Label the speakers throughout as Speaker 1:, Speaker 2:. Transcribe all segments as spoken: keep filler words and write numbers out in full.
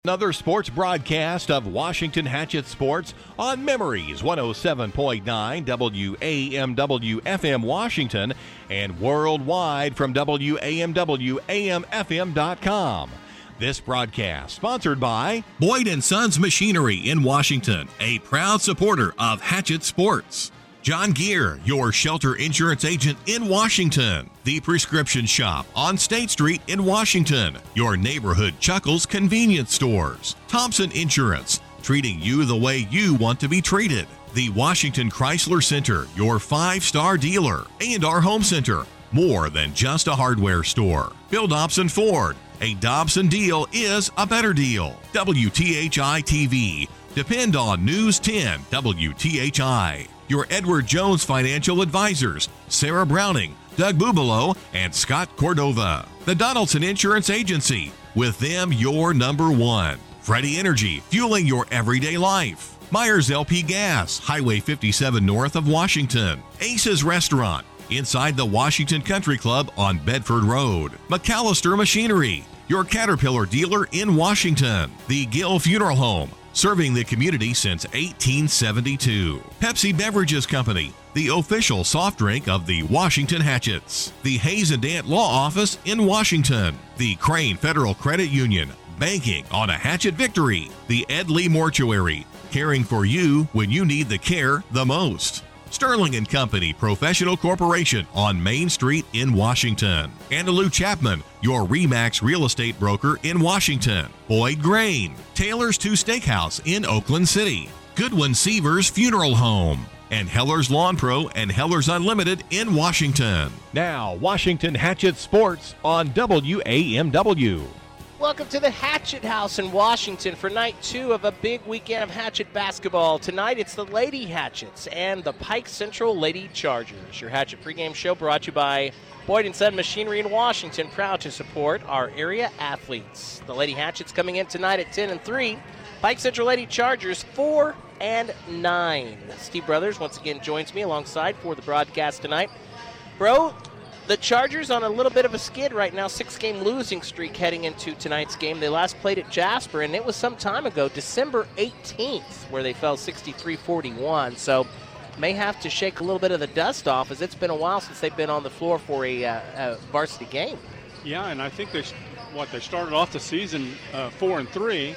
Speaker 1: Another sports broadcast of Washington Hatchet Sports on Memories one oh seven point nine W A M W F M Washington and worldwide from W A M W A M F M dot com. This broadcast sponsored by Boyd and Sons Machinery in Washington, a proud supporter of Hatchet Sports. John Gear, your shelter insurance agent in Washington. The Prescription Shop on State Street in Washington. Your neighborhood Chuckles convenience stores. Thompson Insurance, treating you the way you want to be treated. The Washington Chrysler Center, your five-star dealer. A and R Home Center, more than just a hardware store. Bill Dobson Ford, a Dobson deal is a better deal. W T H I T V, depend on News ten W T H I. Your Edward Jones Financial Advisors, Sarah Browning, Doug Bubalo, and Scott Cordova. The Donaldson Insurance Agency, with them your number one. Freddie Energy, fueling your everyday life. Myers L P Gas, Highway fifty-seven north of Washington. Ace's Restaurant, inside the Washington Country Club on Bedford Road. McAllister Machinery, your Caterpillar dealer in Washington. The Gill Funeral Home, serving the community since eighteen seventy-two. Pepsi Beverages Company, the official soft drink of the Washington Hatchets. The Hayes and Dant Law Office in Washington. The Crane Federal Credit Union, banking on a Hatchet victory. The Ed Lee Mortuary, caring for you when you need the care the most. Sterling and Company Professional Corporation on Main Street in Washington. Andalou Chapman, your RE/MAX real estate broker in Washington. Boyd Grain, Taylor's Two Steakhouse in Oakland City. Goodwin Seavers Funeral Home. And Heller's Lawn Pro and Heller's Unlimited in Washington. Now, Washington Hatchet Sports on W A M W.
Speaker 2: Welcome to the Hatchet House in Washington for night two of a big weekend of Hatchet basketball. Tonight it's the Lady Hatchets and the Pike Central Lady Chargers. Your Hatchet pregame show brought to you by Boyd and Son Machinery in Washington, proud to support our area athletes. The Lady Hatchets coming in tonight at ten and three. Pike Central Lady Chargers four and nine. Steve Brothers once again joins me alongside for the broadcast tonight. Bro, the Chargers on a little bit of a skid right now, six-game losing streak heading into tonight's game. They last played at Jasper, and it was some time ago, December eighteenth, where they fell sixty-three forty-one. So may have to shake a little bit of the dust off, as it's been a while since they've been on the floor for a, uh, a varsity game.
Speaker 3: Yeah, and I think they what they started off the season uh, four and three,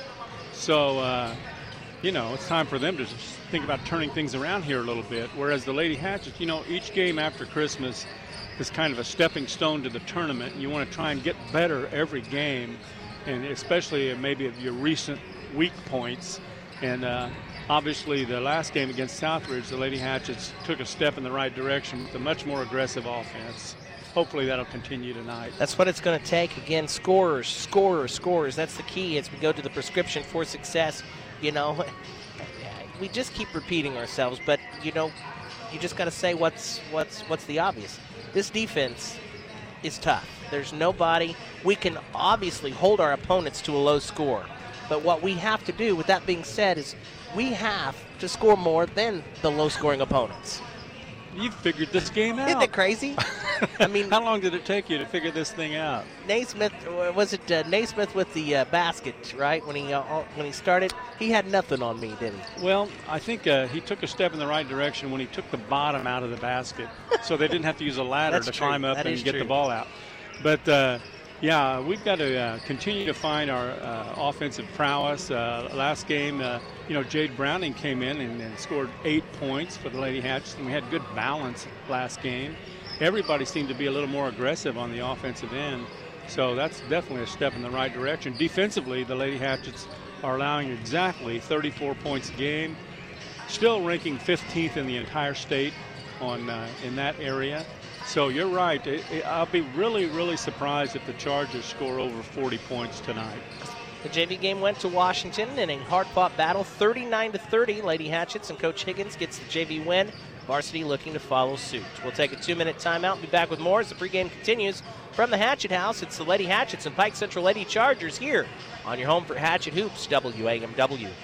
Speaker 3: so uh, you know it's time for them to just think about turning things around here a little bit. Whereas the Lady Hatchets, you know, each game after Christmas is kind of a stepping stone to the tournament, and you want to try and get better every game, and especially maybe at your recent weak points. And uh, obviously the last game against Southridge, the Lady Hatchets took a step in the right direction with a much more aggressive offense. Hopefully that'll continue tonight.
Speaker 2: That's what it's going to take. Again, scorers, scorers, scorers. That's the key as we go to the prescription for success. You know, we just keep repeating ourselves, but, you know, you just got to say what's what's what's the obvious. This defense is tough. There's nobody. We can obviously hold our opponents to a low score. But what we have to do, with that being said, is we have to score more than the low-scoring opponents.
Speaker 3: You figured this game out.
Speaker 2: Isn't it crazy? I mean,
Speaker 3: how long did it take you to figure this thing out?
Speaker 2: Naismith, was it uh, Naismith with the uh, basket, right? When he uh, when he started, he had nothing on me, did he?
Speaker 3: Well, I think uh, he took a step in the right direction when he took the bottom out of the basket, so they didn't have to use a ladder to
Speaker 2: true.
Speaker 3: climb up
Speaker 2: that
Speaker 3: and get
Speaker 2: true.
Speaker 3: the ball out. But uh, yeah, we've got to uh, continue to find our uh, offensive prowess. Uh, last game, uh, you know, Jade Browning came in and, and scored eight points for the Lady Hatchets, and we had good balance last game. Everybody seemed to be a little more aggressive on the offensive end, so that's definitely a step in the right direction. Defensively, the Lady Hatchets are allowing exactly thirty-four points a game, still ranking fifteenth in the entire state on uh, in that area. So you're right. It, it, I'll be really, really surprised if the Chargers score over forty points tonight.
Speaker 2: The J V game went to Washington in a hard-fought battle, thirty-nine to thirty. Lady Hatchets and Coach Higgins gets the J V win. Varsity looking to follow suit. We'll take a two-minute timeout and be back with more as the pregame continues. From the Hatchet House, it's the Lady Hatchets and Pike Central Lady Chargers here on your home for Hatchet Hoops, W A M W.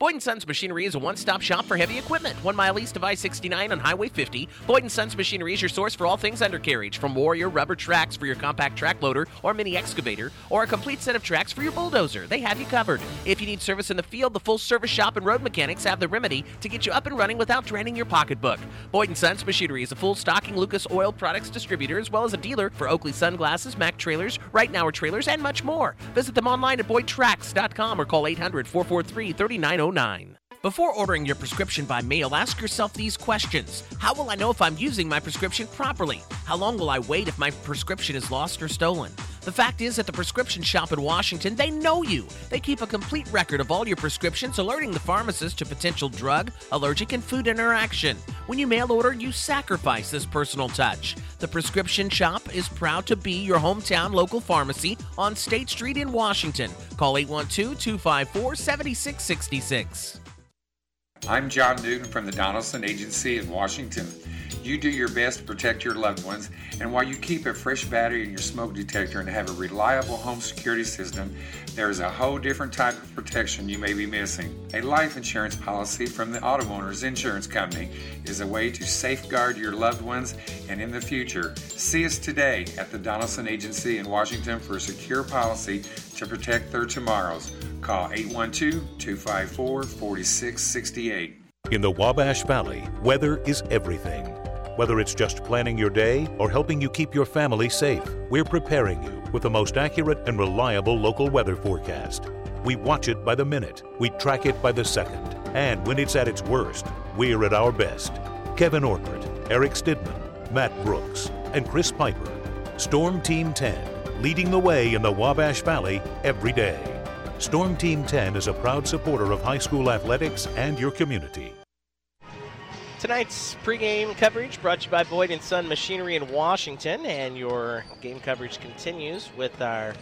Speaker 4: Boyd and Sons Machinery is a one-stop shop for heavy equipment. One mile east of I sixty-nine on Highway fifty, Boyd and Sons Machinery is your source for all things undercarriage, from Warrior rubber tracks for your compact track loader or mini excavator, or a complete set of tracks for your bulldozer. They have you covered. If you need service in the field, the full service shop and road mechanics have the remedy to get you up and running without draining your pocketbook. Boyd and Sons Machinery is a full stocking Lucas Oil Products distributor, as well as a dealer for Oakley Sunglasses, Mack Trailers, Right Now Trailers, and much more. Visit them online at boyd tracks dot com or call eight hundred, four four three, three nine zero nine. Before ordering your prescription by mail, ask yourself these questions. How will I know if I'm using my prescription properly? How long will I wait if my prescription is lost or stolen? The fact is, at the prescription shop in Washington, they know you. They keep a complete record of all your prescriptions, alerting the pharmacist to potential drug, allergic, and food interaction. When you mail order, you sacrifice this personal touch. The prescription shop is proud to be your hometown local pharmacy on State Street in Washington. Call eight one two, two five four, seven six six six.
Speaker 5: I'm John Newton from the Donaldson Agency in Washington. You do your best to protect your loved ones, and while you keep a fresh battery in your smoke detector and have a reliable home security system, there is a whole different type of protection you may be missing. A life insurance policy from the Auto Owners Insurance Company is a way to safeguard your loved ones and in the future. See us today at the Donaldson Agency in Washington for a secure policy to protect their tomorrows. Call eight one two, two five four, four six six eight.
Speaker 6: In the Wabash Valley, weather is everything. Whether it's just planning your day or helping you keep your family safe, we're preparing you with the most accurate and reliable local weather forecast. We watch it by the minute, we track it by the second, and when it's at its worst, we're at our best. Kevin Orpert, Eric Stidman, Matt Brooks, and Chris Piper. Storm Team ten, leading the way in the Wabash Valley every day. Storm Team ten is a proud supporter of high school athletics and your community.
Speaker 2: Tonight's pregame coverage brought to you by Boyd and Son Machinery in Washington, and your game coverage continues with our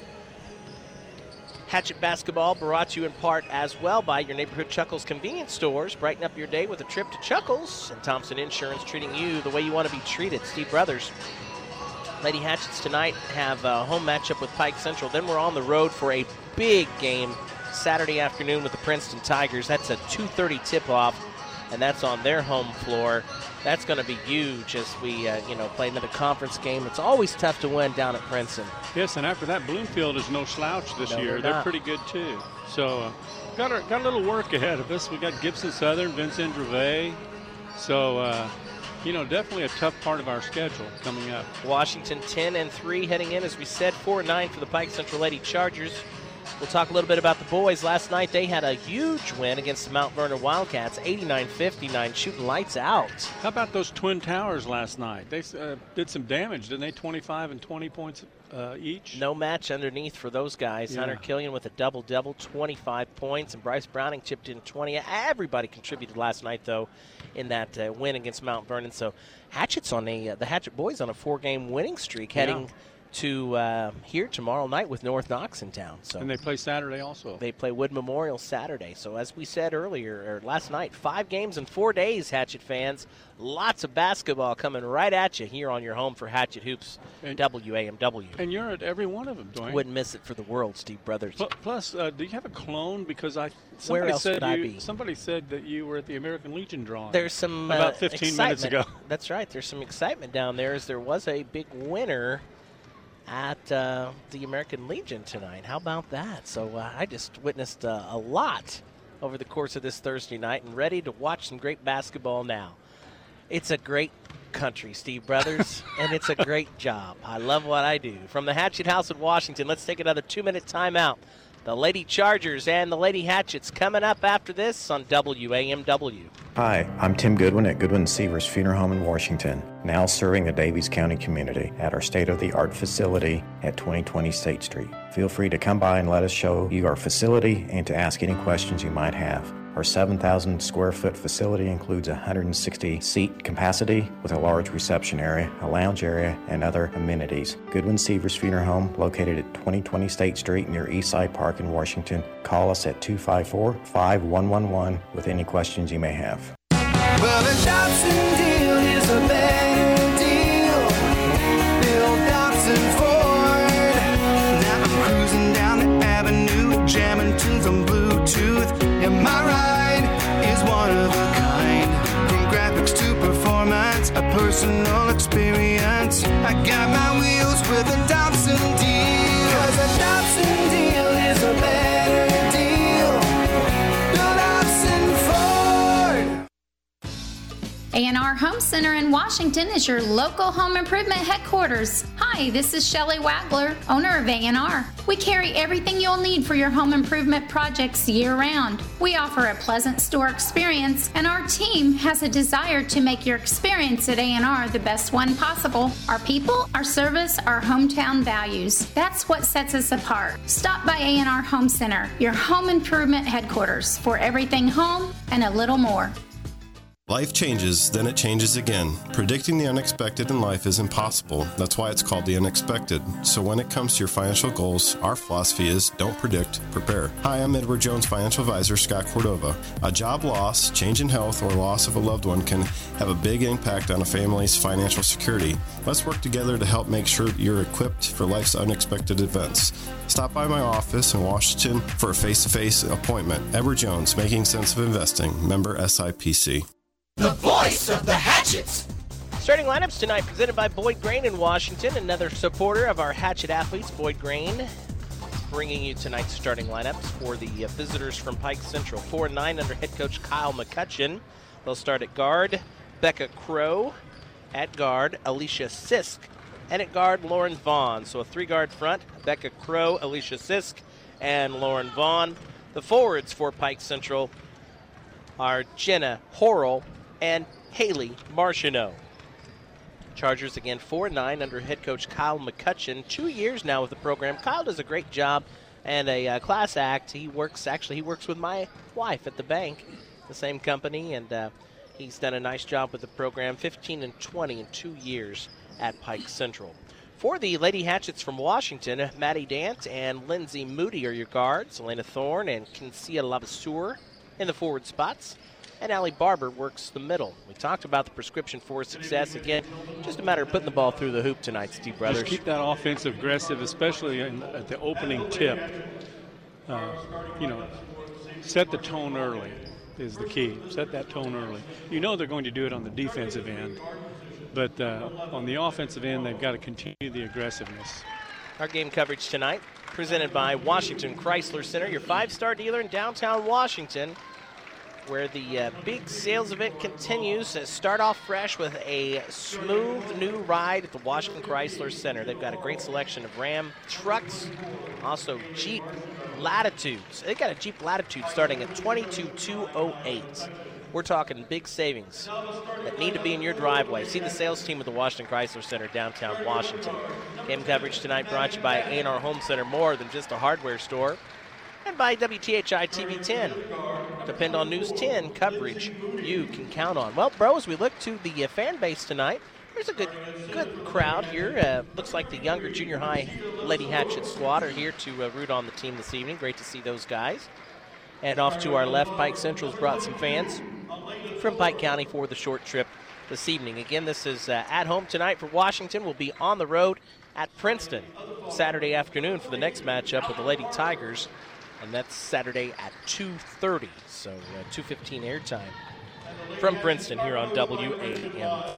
Speaker 2: Hatchet basketball, brought to you in part as well by your neighborhood Chuckles convenience stores. Brighten up your day with a trip to Chuckles, and Thompson Insurance, treating you the way you want to be treated. Steve Brothers. Lady Hatchets tonight have a home matchup with Pike Central. Then we're on the road for a big game Saturday afternoon with the Princeton Tigers. That's a two thirty tip-off, and that's on their home floor. That's going to be huge as we, uh, you know, play another conference game. It's always tough to win down at Princeton.
Speaker 3: Yes, and after that, Bloomfield is no slouch this
Speaker 2: no,
Speaker 3: year.
Speaker 2: They're,
Speaker 3: they're pretty good too. So uh, got a, got a little work ahead of us. We got Gibson Southern, Vincent Dreve. So. Uh, You know, definitely a tough part of our schedule coming up.
Speaker 2: Washington ten and three heading in, as we said, four and nine for the Pike Central Lady Chargers. We'll talk a little bit about the boys. Last night they had a huge win against the Mount Vernon Wildcats, eighty-nine fifty-nine, shooting lights out.
Speaker 3: How about those Twin Towers last night? They uh, did some damage, didn't they? twenty-five and twenty points uh, each.
Speaker 2: No match underneath for those guys.
Speaker 3: Yeah.
Speaker 2: Hunter Killian with a double-double, twenty-five points, and Bryce Browning chipped in twenty. Everybody contributed last night, though, in that uh, win against Mount Vernon. So Hatchet's on a, uh, the Hatchet boys on a four-game winning streak, heading
Speaker 3: yeah.
Speaker 2: to uh, here tomorrow night with North Knox in town. So
Speaker 3: and they play Saturday also.
Speaker 2: They play Wood Memorial Saturday. So as we said earlier, or last night, five games in four days, Hatchet fans. Lots of basketball coming right at you here on your home for Hatchet Hoops,
Speaker 3: and,
Speaker 2: W A M W.
Speaker 3: And you're at every one of them, Dwayne.
Speaker 2: Wouldn't miss it for the world, Steve Brothers.
Speaker 3: Plus, uh, do you have a clone? Because I
Speaker 2: Where else
Speaker 3: said
Speaker 2: would
Speaker 3: you,
Speaker 2: I be?
Speaker 3: Somebody said that you were at the American Legion drawing.
Speaker 2: There's some
Speaker 3: about
Speaker 2: uh,
Speaker 3: fifteen
Speaker 2: excitement.
Speaker 3: minutes ago.
Speaker 2: That's right. There's some excitement down there, as there was a big winner at uh, the American Legion tonight. How about that? So uh, I just witnessed uh, a lot over the course of this Thursday night, and ready to watch some great basketball now. It's a great country, Steve Brothers, and it's a great job. I love what I do. From the Hatchet House in Washington, let's take another two-minute timeout. The Lady Chargers and the Lady Hatchets coming up after this on W A M W.
Speaker 7: Hi, I'm Tim Goodwin at Goodwin Seavers Funeral Home in Washington, now serving the Davies County community at our state-of-the-art facility at twenty twenty State Street. Feel free to come by and let us show you our facility and to ask any questions you might have. Our seven thousand square foot facility includes a one hundred sixty seat capacity with a large reception area, a lounge area, and other amenities. Goodwin Seavers Funeral Home, located at twenty twenty State Street near Eastside Park in Washington. Call us at two five four, five one one one with any questions you may have.
Speaker 8: Well, the Dobson deal is a better deal. Bill Dobson Ford. Now I'm cruising down the avenue, jamming tunes on Bluetooth. Am I right? one of a kind. From graphics to performance, a personal experience. I got my wheels with a Dobson deal. Cause a Dobson deal is a better deal. Bill Dobson Ford.
Speaker 9: A and R Home Center in Washington is your local home improvement headquarters. Hi, this is Shelley Wagler, owner of A and R. We carry everything you'll need for your home improvement projects year-round. We offer a pleasant store experience, and our team has a desire to make your experience at A and R the best one possible. Our people, our service, our hometown values. That's what sets us apart. Stop by A and R Home Center, your home improvement headquarters, for everything home and a little more.
Speaker 10: Life changes, then it changes again. Predicting the unexpected in life is impossible. That's why it's called the unexpected. So when it comes to your financial goals, our philosophy is don't predict, prepare. Hi, I'm Edward Jones financial advisor Scott Cordova. A job loss, change in health, or loss of a loved one can have a big impact on a family's financial security. Let's work together to help make sure you're equipped for life's unexpected events. Stop by my office in Washington for a face-to-face appointment. Edward Jones, Making Sense of Investing, member S I P C.
Speaker 2: The voice of the Hatchets. Starting lineups tonight presented by Boyd Grain in Washington, another supporter of our Hatchet athletes. Boyd Grain bringing you tonight's starting lineups for the uh, visitors from Pike Central. four and nine under head coach Kyle McCutcheon. They'll start at guard, Becca Crow. At guard, Alicia Sisk. And at guard, Lauren Vaughn. So a three-guard front, Becca Crow, Alicia Sisk, and Lauren Vaughn. The forwards for Pike Central are Jenna Horrell and Haley Martineau. Chargers again four and nine under head coach Kyle McCutcheon. Two years now with the program. Kyle does a great job and a uh, class act. He works, actually, he works with my wife at the bank, the same company, and uh, he's done a nice job with the program. fifteen and twenty in two years at Pike Central. For the Lady Hatchets from Washington, Maddie Dant and Lindsay Moody are your guards. Elena Thorne and Kincia Lavaseur in the forward spots. And Allie Barber works the middle. We talked about the prescription for success. Again, just a matter of putting the ball through the hoop tonight, Steve Brothers.
Speaker 3: Just keep that offensive aggressive, especially in, at the opening tip. Uh, you know, set the tone early is the key. Set that tone early. You know they're going to do it on the defensive end, but uh, on the offensive end, they've got to continue the aggressiveness.
Speaker 2: Our game coverage tonight presented by Washington Chrysler Center, your five-star dealer in downtown Washington, where the uh, big sales event continues. Uh, start off fresh with a smooth new ride at the Washington Chrysler Center. They've got a great selection of Ram trucks, also Jeep Latitudes. They've got a Jeep Latitude starting at twenty-two thousand two hundred eight. We're talking big savings that need to be in your driveway. See the sales team at the Washington Chrysler Center, downtown Washington. Game coverage tonight brought to you by A and R Home Center, more than just a hardware store. And by W T H I T V ten. Depend on News ten coverage you can count on. Well, bro, as we look to the uh, fan base tonight, there's a good good crowd here. Uh, looks like the younger junior high Lady Hatchet squad are here to uh, root on the team this evening. Great to see those guys. And off to our left, Pike Central's brought some fans from Pike County for the short trip this evening. Again, this is uh, at home tonight for Washington. We'll be on the road at Princeton Saturday afternoon for the next matchup with the Lady Tigers. And that's Saturday at two thirty, so uh, two fifteen airtime from Princeton here on W A M.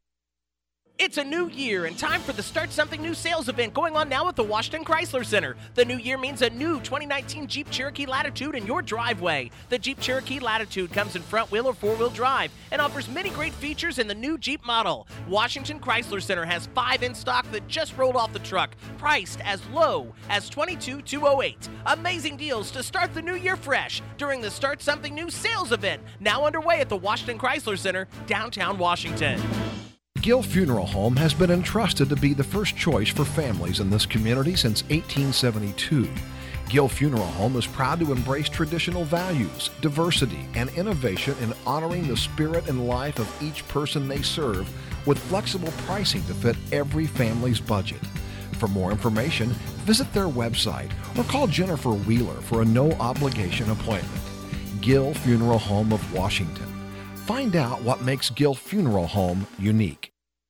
Speaker 4: It's a new year and time for the Start Something New sales event going on now at the Washington Chrysler Center. The new year means a new twenty nineteen Jeep Cherokee Latitude in your driveway. The Jeep Cherokee Latitude comes in front-wheel or four-wheel drive and offers many great features in the new Jeep model. Washington Chrysler Center has five in stock that just rolled off the truck, priced as low as twenty-two thousand two hundred eight. Amazing deals to start the new year fresh during the Start Something New sales event, now underway at the Washington Chrysler Center, downtown Washington.
Speaker 11: Gill Funeral Home has been entrusted to be the first choice for families in this community since eighteen seventy-two. Gill Funeral Home is proud to embrace traditional values, diversity, and innovation in honoring the spirit and life of each person they serve with flexible pricing to fit every family's budget. For more information, visit their website or call Jennifer Wheeler for a no-obligation appointment. Gill Funeral Home of Washington. Find out what makes Gill Funeral Home unique.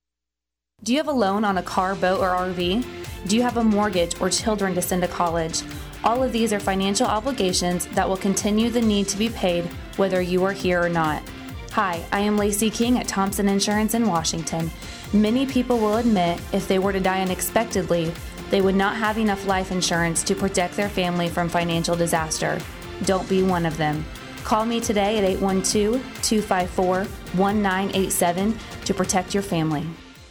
Speaker 12: Do you have a loan on a car, boat, or R V? Do you have a mortgage or children to send to college? All of these are financial obligations that will continue the need to be paid whether you are here or not. Hi, I am Lacey King at Thompson Insurance in Washington. Many people will admit if they were to die unexpectedly, they would not have enough life insurance to protect their family from financial disaster. Don't be one of them. Call me today at eight one two, two five four, one nine eight seven to protect your family.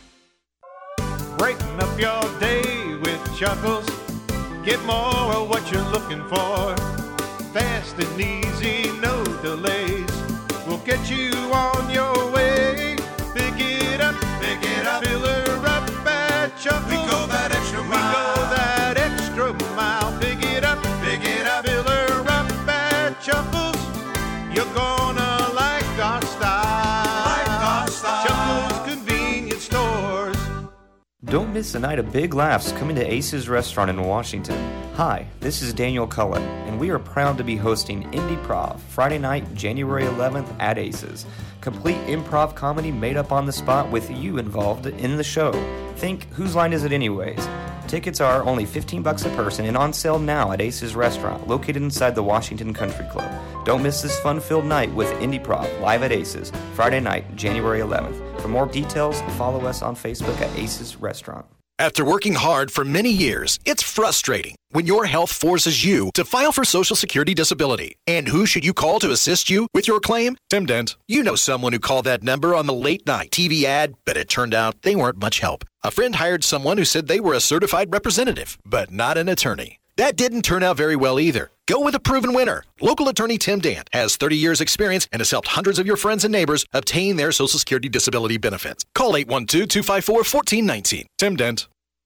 Speaker 13: Breaking up your day with Chuckles. Get more of what you're looking for. Fast and easy, no delays. We'll get you on your way. Pick it up, pick it up. Fill her up at Chuckles. We go that extra mile. We go that extra mile. Pick it up, pick it up. Fill her up at Chuckles. You're gonna like our style. Like our style. Chuckles Convenience Stores.
Speaker 14: Don't miss a night of big laughs coming to Ace's Restaurant in Washington. Hi, this is Daniel Cullen, and we are proud to be hosting Indie Prov Friday night, January eleventh at Ace's. Complete improv comedy made up on the spot with you involved in the show. Think, whose line is it anyways? Tickets are only fifteen bucks a person and on sale now at Ace's Restaurant, located inside the Washington Country Club. Don't miss this fun-filled night with Indie Prov live at Ace's, Friday night, January eleventh. For more details, follow us on Facebook at Ace's Restaurant.
Speaker 15: After working hard for many years, it's frustrating when your health forces you to file for Social Security disability. And who should you call to assist you with your claim? Tim Dent. You know someone who called that number on the late night T V ad, but it turned out they weren't much help. A friend hired someone who said they were a certified representative, but not an attorney. That didn't turn out very well either. Go with a proven winner. Local attorney Tim Dant has thirty years experience and has helped hundreds of your friends and neighbors obtain their Social Security disability benefits. Call eight one two, two five four, one four one nine. Tim Dent.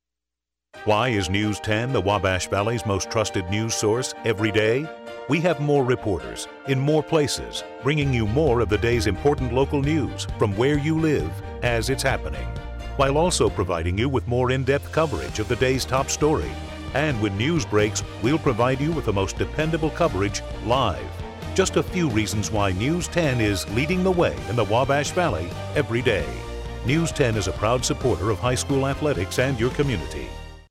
Speaker 6: Why is News ten the Wabash Valley's most trusted news source every day? We have more reporters in more places, bringing you more of the day's important local news from where you live as it's happening, while also providing you with more in-depth coverage of the day's top story. And when news breaks, we'll provide you with the most dependable coverage live. Just a few reasons why News ten is leading the way in the Wabash Valley every day. News ten is a proud supporter of high school athletics and your community.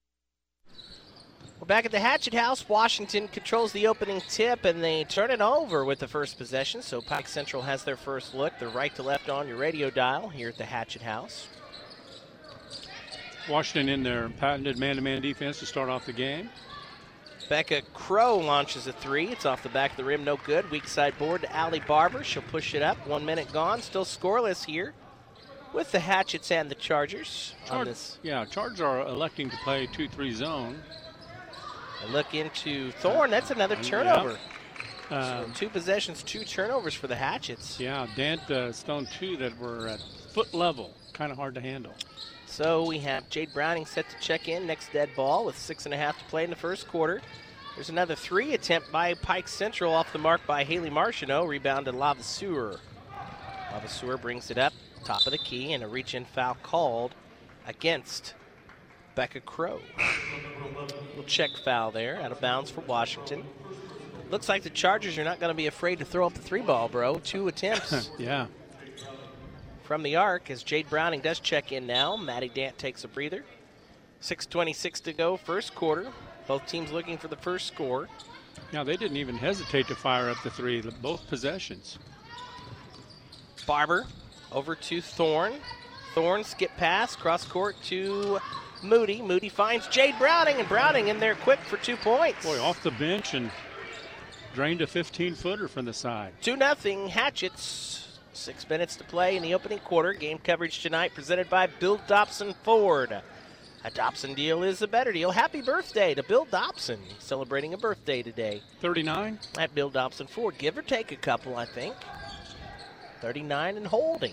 Speaker 2: We're back at the Hatchet House. Washington controls the opening tip, and they turn it over with the first possession. So Pike Central has their first look. They're right to left on your radio dial here at the Hatchet House.
Speaker 3: Washington in their patented man-to-man defense to start off the game.
Speaker 2: Becca Crow launches a three. It's off the back of the rim, no good. Weak side board to Allie Barber. She'll push it up. One minute gone. Still scoreless here with the Hatchets and the Chargers.
Speaker 3: Char-
Speaker 2: on this.
Speaker 3: Yeah, Chargers are electing to play two three zone.
Speaker 2: A look into Thorne. That's another turnover.
Speaker 3: Yep. Uh,
Speaker 2: so two possessions, two turnovers for the Hatchets.
Speaker 3: Yeah, Dant uh, Stone two that were at foot level. Kind of hard to handle.
Speaker 2: So we have Jade Browning set to check in. Next dead ball with six and a half to play in the first quarter. There's another three attempt by Pike Central off the mark by Haley Martineau. Rebound to Lavaseur. Lavaseur brings it up, top of the key, and a reach-in foul called against Becca Crow. Little check foul there, out of bounds for Washington. Looks like the Chargers are not going to be afraid to throw up the three ball, bro. Two attempts.
Speaker 3: Yeah.
Speaker 2: From the arc as Jade Browning does check in now. Maddie Dant takes a breather. six twenty-six to go, first quarter. Both teams looking for the first score.
Speaker 3: Yeah, they didn't even hesitate to fire up the three, both possessions.
Speaker 2: Barber over to Thorne. Thorne skip pass, cross court to Moody. Moody finds Jade Browning, and Browning in there quick for two points.
Speaker 3: Boy, off the bench and drained a fifteen-footer from the side.
Speaker 2: two nothing Hatchets. Six minutes to play in the opening quarter. Game coverage tonight presented by Bill Dobson Ford. A Dobson deal is a better deal. Happy birthday to Bill Dobson. He's celebrating a birthday today.
Speaker 3: thirty-nine?
Speaker 2: At Bill Dobson Ford. Give or take a couple, I think. thirty-nine and holding.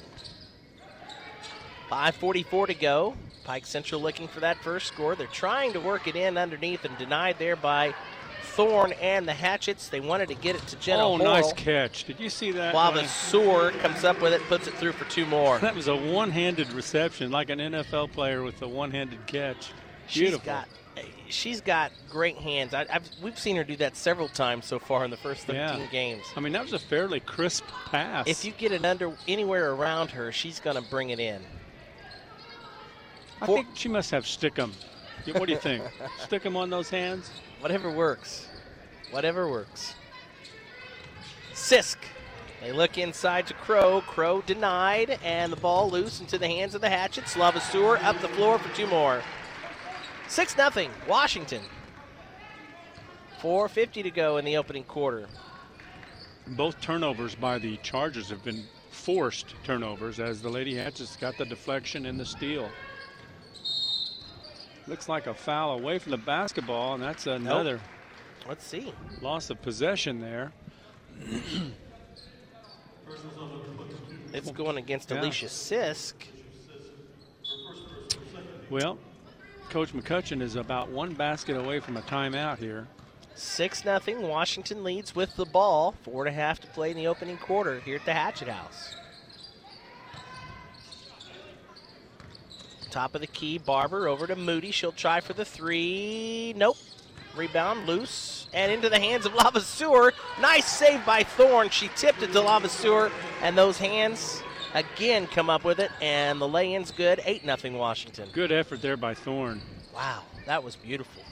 Speaker 2: five forty-four to go. Pike Central looking for that first score. They're trying to work it in underneath and denied there by Thorne and the Hatchets. They wanted to get it to Jenna
Speaker 3: Oh,
Speaker 2: Hoyle.
Speaker 3: nice catch. Did you see that?
Speaker 2: Lavaseur comes up with it, puts it through for two more.
Speaker 3: That was a one-handed reception, like an N F L player with a one-handed catch. Beautiful.
Speaker 2: She's got, she's got great hands. I, I've, we've seen her do that several times so far in the first thirteen
Speaker 3: yeah.
Speaker 2: games.
Speaker 3: I mean, that was a fairly crisp pass.
Speaker 2: If you get it under anywhere around her, she's going to bring it in.
Speaker 3: I think she must have Stickum. What do you think? Stickum on those hands?
Speaker 2: Whatever works. Whatever works. Sisk They look inside to Crow. Crow denied, and the ball loose into the hands of the Hatchets. Lavaseur up the floor for two more. six nothing, Washington. four fifty to go in the opening quarter.
Speaker 3: Both turnovers by the Chargers have been forced turnovers as the Lady Hatchets got the deflection and the steal. Looks like a foul away from the basketball, and that's another.
Speaker 2: Nope. Let's see.
Speaker 3: Loss of possession there.
Speaker 2: It's going against
Speaker 3: Yeah.
Speaker 2: Alicia Sisk.
Speaker 3: Well, Coach McCutcheon is about one basket away from a timeout here.
Speaker 2: six nothing, Washington leads with the ball. Four and a half to play in the opening quarter here at the Hatchet House. Top of the key, Barber over to Moody. She'll try for the three. Nope. Rebound loose and into the hands of Lavaseur. Nice save by Thorne. She tipped it to Lavaseur, and those hands again come up with it, and the lay-in's good. eight nothing Washington.
Speaker 3: Good effort there by Thorne.
Speaker 2: Wow, that was beautiful.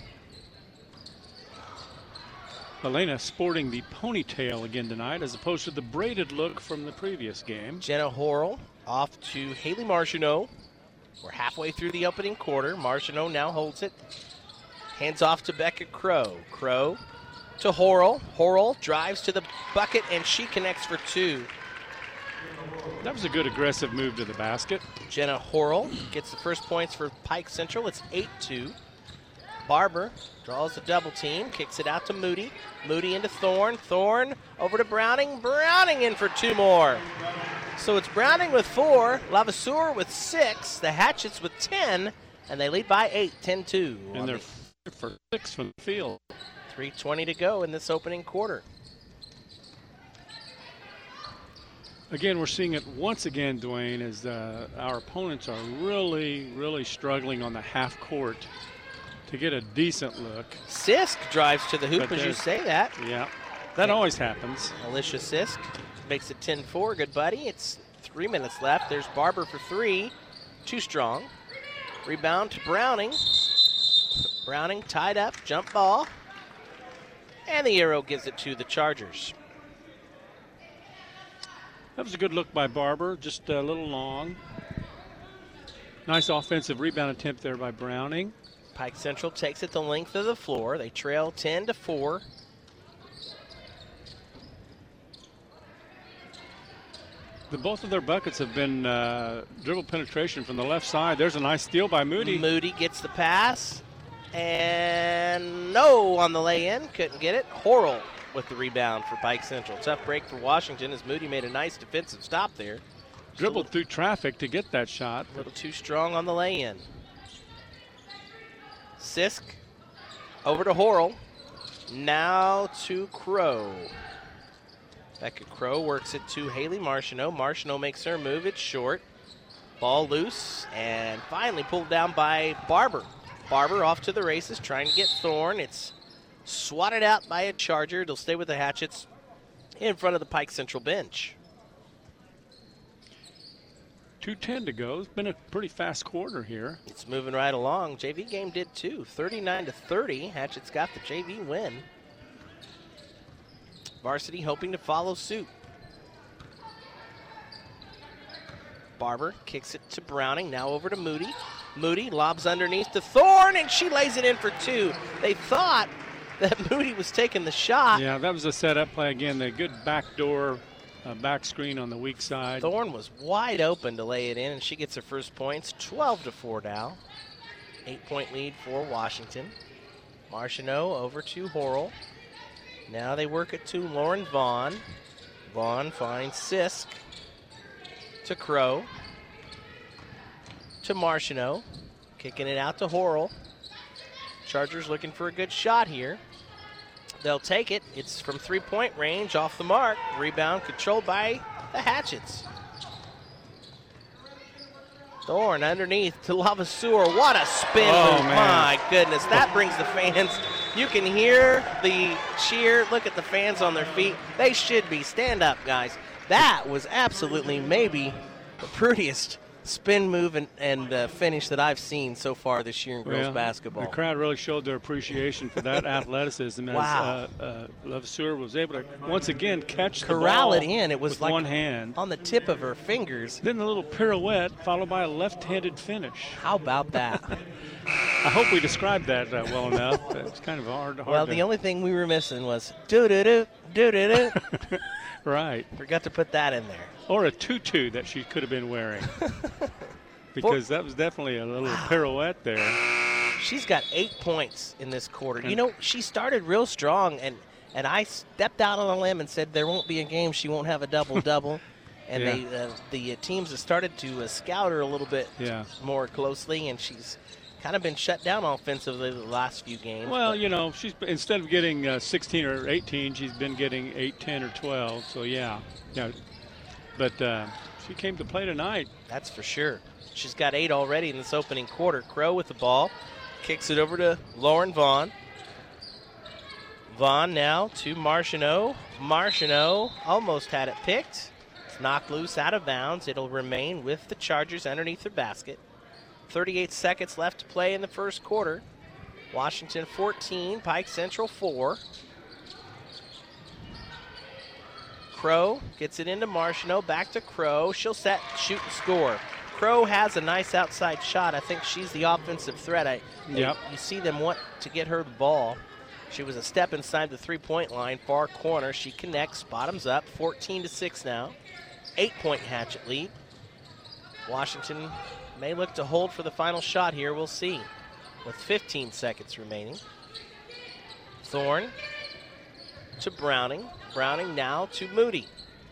Speaker 3: Elena sporting the ponytail again tonight as opposed to the braided look from the previous game.
Speaker 2: Jenna Horrell off to Haley Martineau. We're halfway through the opening quarter. Martineau now holds it. Hands off to Becca Crow. Crow to Horrell. Horrell drives to the bucket, and she connects for two.
Speaker 3: That was a good aggressive move to the basket.
Speaker 2: Jenna Horrell gets the first points for Pike Central. It's eight two. Barber draws a double team, kicks it out to Moody. Moody into Thorne. Thorne over to Browning. Browning in for two more. So it's Browning with four, Lavaseur with six, the Hatchets with ten, and they lead by eight, ten two.
Speaker 3: And they're for six from the field.
Speaker 2: three twenty to go in this opening quarter.
Speaker 3: Again, we're seeing it once again, Dwayne, as uh, our opponents are really, really struggling on the half court to get a decent look.
Speaker 2: Sisk drives to the hoop
Speaker 3: But
Speaker 2: as you
Speaker 3: there's-
Speaker 2: say that.
Speaker 3: Yeah, that always happens.
Speaker 2: Alicia Sisk makes it ten four. Good buddy. It's three minutes left. There's Barber for three. Too strong. Rebound to Browning. Browning tied up. Jump ball. And the arrow gives it to the Chargers.
Speaker 3: That was a good look by Barber, just a little long. Nice offensive rebound attempt there by Browning.
Speaker 2: Pike Central takes it the length of the floor. They trail ten to four.
Speaker 3: The both of their buckets have been uh, dribble penetration from the left side. There's a nice steal by Moody.
Speaker 2: Moody gets the pass. And no on the lay-in. Couldn't get it. Horrell with the rebound for Pike Central. Tough break for Washington as Moody made a nice defensive stop there.
Speaker 3: Dribbled through traffic to get that shot.
Speaker 2: A little too strong on the lay-in. Sisk over to Horrell. Now to Crow. Becca Crow works it to Haley Martineau. Martineau makes her move. It's short. Ball loose and finally pulled down by Barber. Barber off to the races trying to get Thorne. It's swatted out by a Charger. It'll stay with the Hatchets in front of the Pike Central bench.
Speaker 3: two ten to go. It's been a pretty fast quarter here.
Speaker 2: It's moving right along. J V game did too. thirty-nine to thirty. Hatchet's got the J V win. Varsity hoping to follow suit. Barber kicks it to Browning. Now over to Moody. Moody lobs underneath to Thorne, and she lays it in for two. They thought that Moody was taking the shot.
Speaker 3: Yeah, that was a setup play again. The good backdoor uh, back screen on the weak side.
Speaker 2: Thorne was wide open to lay it in, and she gets her first points. twelve to four now. Eight-point lead for Washington. Martineau over to Horrell. Now they work it to Lauren Vaughn. Vaughn finds Sisk to Crow. To Martineau. Kicking it out to Horrell. Chargers looking for a good shot here. They'll take it. It's from three-point range, off the mark. Rebound controlled by the Hatchets. Thorne underneath to Lavaseur. What a spin
Speaker 3: Oh,
Speaker 2: move.
Speaker 3: man.
Speaker 2: My goodness. That brings the fans. You can hear the cheer. Look at the fans on their feet. They should be. Stand up, guys. That was absolutely maybe the prettiest spin move and, and uh, finish that I've seen so far this year in girls
Speaker 3: well,
Speaker 2: basketball.
Speaker 3: The crowd really showed their appreciation for that athleticism.
Speaker 2: Wow.
Speaker 3: As uh, uh, Levasseur was able to once again catch
Speaker 2: Corral
Speaker 3: the ball
Speaker 2: it in. It was
Speaker 3: with
Speaker 2: like
Speaker 3: one hand.
Speaker 2: on the tip of her fingers.
Speaker 3: Then a little pirouette followed by a left-handed finish.
Speaker 2: How about that?
Speaker 3: I hope we described that uh, well enough. It's kind of hard. hard
Speaker 2: well,
Speaker 3: to...
Speaker 2: the only thing we were missing was do-do-do, do-do-do.
Speaker 3: Right.
Speaker 2: Forgot to put that in there.
Speaker 3: Or a tutu that she could have been wearing. Because that was definitely a little wow. pirouette there.
Speaker 2: She's got eight points in this quarter. You know, she started real strong, and, and I stepped out on a limb and said there won't be a game she won't have a double-double. And
Speaker 3: yeah.
Speaker 2: they, uh, the uh, teams have started to uh, scout her a little bit
Speaker 3: yeah.
Speaker 2: more closely, and she's kind of been shut down offensively the last few games.
Speaker 3: Well, you know, she's instead of getting uh, sixteen or eighteen, she's been getting eight, ten, or twelve. So, yeah. yeah. But uh, she came to play tonight.
Speaker 2: That's for sure. She's got eight already in this opening quarter. Crow with the ball. Kicks it over to Lauren Vaughn. Vaughn now to Martineau. Martineau almost had it picked. It's knocked loose out of bounds. It'll remain with the Chargers underneath their basket. thirty-eight seconds left to play in the first quarter. Washington fourteen, Pike Central four. Crow gets it into Martineau. Back to Crow. She'll set, shoot, and score. Crow has a nice outside shot. I think she's the offensive threat. I,
Speaker 3: yep.
Speaker 2: You see them want to get her the ball. She was a step inside the three-point line, far corner. She connects, bottoms up, fourteen to six now. Eight-point Hatchet lead. Washington may look to hold for the final shot here. We'll see. With fifteen seconds remaining. Thorne to Browning. Browning now to Moody.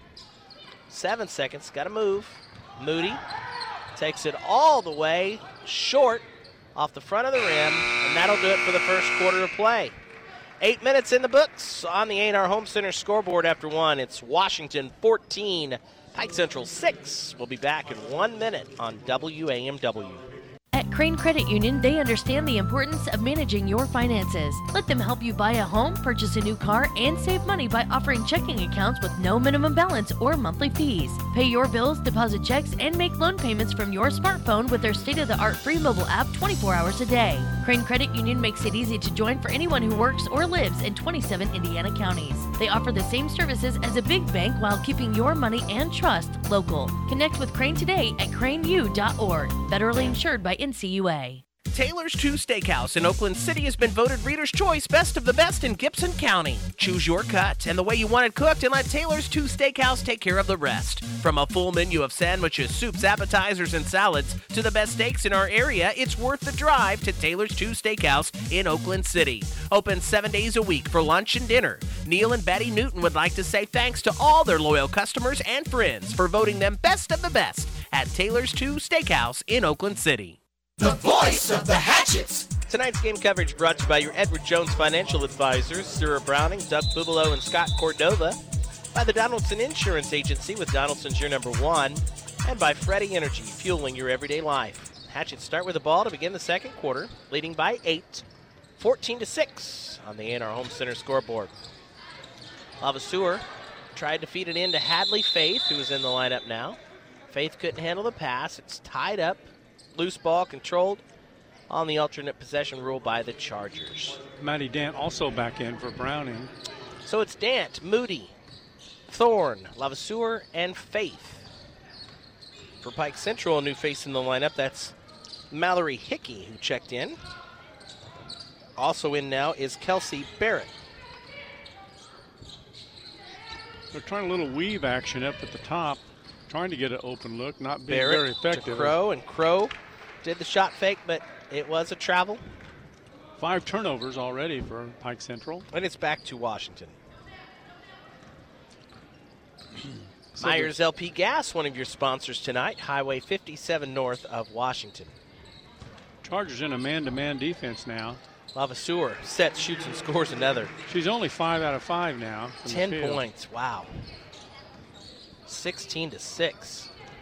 Speaker 2: Seven seconds, got to move. Moody takes it all the way short off the front of the rim, and that'll do it for the first quarter of play. Eight minutes in the books on the A and R Home Center scoreboard after one. It's Washington fourteen, Pike Central six. We'll be back in one minute on W A M W.
Speaker 16: At Crane Credit Union, they understand the importance of managing your finances. Let them help you buy a home, purchase a new car, and save money by offering checking accounts with no minimum balance or monthly fees. Pay your bills, deposit checks, and make loan payments from your smartphone with their state-of-the-art free mobile app twenty-four hours a day. Crane Credit Union makes it easy to join for anyone who works or lives in twenty-seven Indiana counties. They offer the same services as a big bank while keeping your money and trust local. Connect with Crane today at crane u dot org. Federally insured by N C U A.
Speaker 4: Taylor's two Steakhouse in Oakland City has been voted Reader's Choice Best of the Best in Gibson County. Choose your cut and the way you want it cooked, and let Taylor's two Steakhouse take care of the rest. From a full menu of sandwiches, soups, appetizers, and salads to the best steaks in our area, it's worth the drive to Taylor's two Steakhouse in Oakland City. Open seven days a week for lunch and dinner. Neil and Betty Newton would like to say thanks to all their loyal customers and friends for voting them Best of the Best at Taylor's two Steakhouse in Oakland City.
Speaker 8: The voice of the Hatchets.
Speaker 2: Tonight's game coverage brought to you by your Edward Jones financial advisors, Sarah Browning, Doug Bubalo, and Scott Cordova. By the Donaldson Insurance Agency with Donaldson's your number one. And by Freddie Energy, fueling your everyday life. Hatchets start with the ball to begin the second quarter, leading by eight, fourteen to six on the A and R Home Center scoreboard. Levasseur tried to feed it in to Hadley Faith, who is in the lineup now. Faith couldn't handle the pass. It's tied up. Loose ball controlled on the alternate possession rule by the Chargers.
Speaker 3: Maddie Dant also back in for Browning.
Speaker 2: So it's Dant, Moody, Thorne, Levasseur, and Faith. For Pike Central, a new face in the lineup. That's Mallory Hickey, who checked in. Also in now is Kelsey Barrett.
Speaker 3: They're trying a little weave action up at the top, trying to get an open look, not being
Speaker 2: Barrett
Speaker 3: very effective.
Speaker 2: To Crow, and Crow did the shot fake, but it was a travel.
Speaker 3: Five turnovers already for Pike Central.
Speaker 2: And it's back to Washington.
Speaker 3: So
Speaker 2: Myers L P Gas, one of your sponsors tonight, Highway fifty-seven north of Washington.
Speaker 3: Chargers in a man-to-man defense now.
Speaker 2: Levasseur sets, shoots, and scores another.
Speaker 3: She's only five out of five now.
Speaker 2: Ten points, wow. sixteen to six.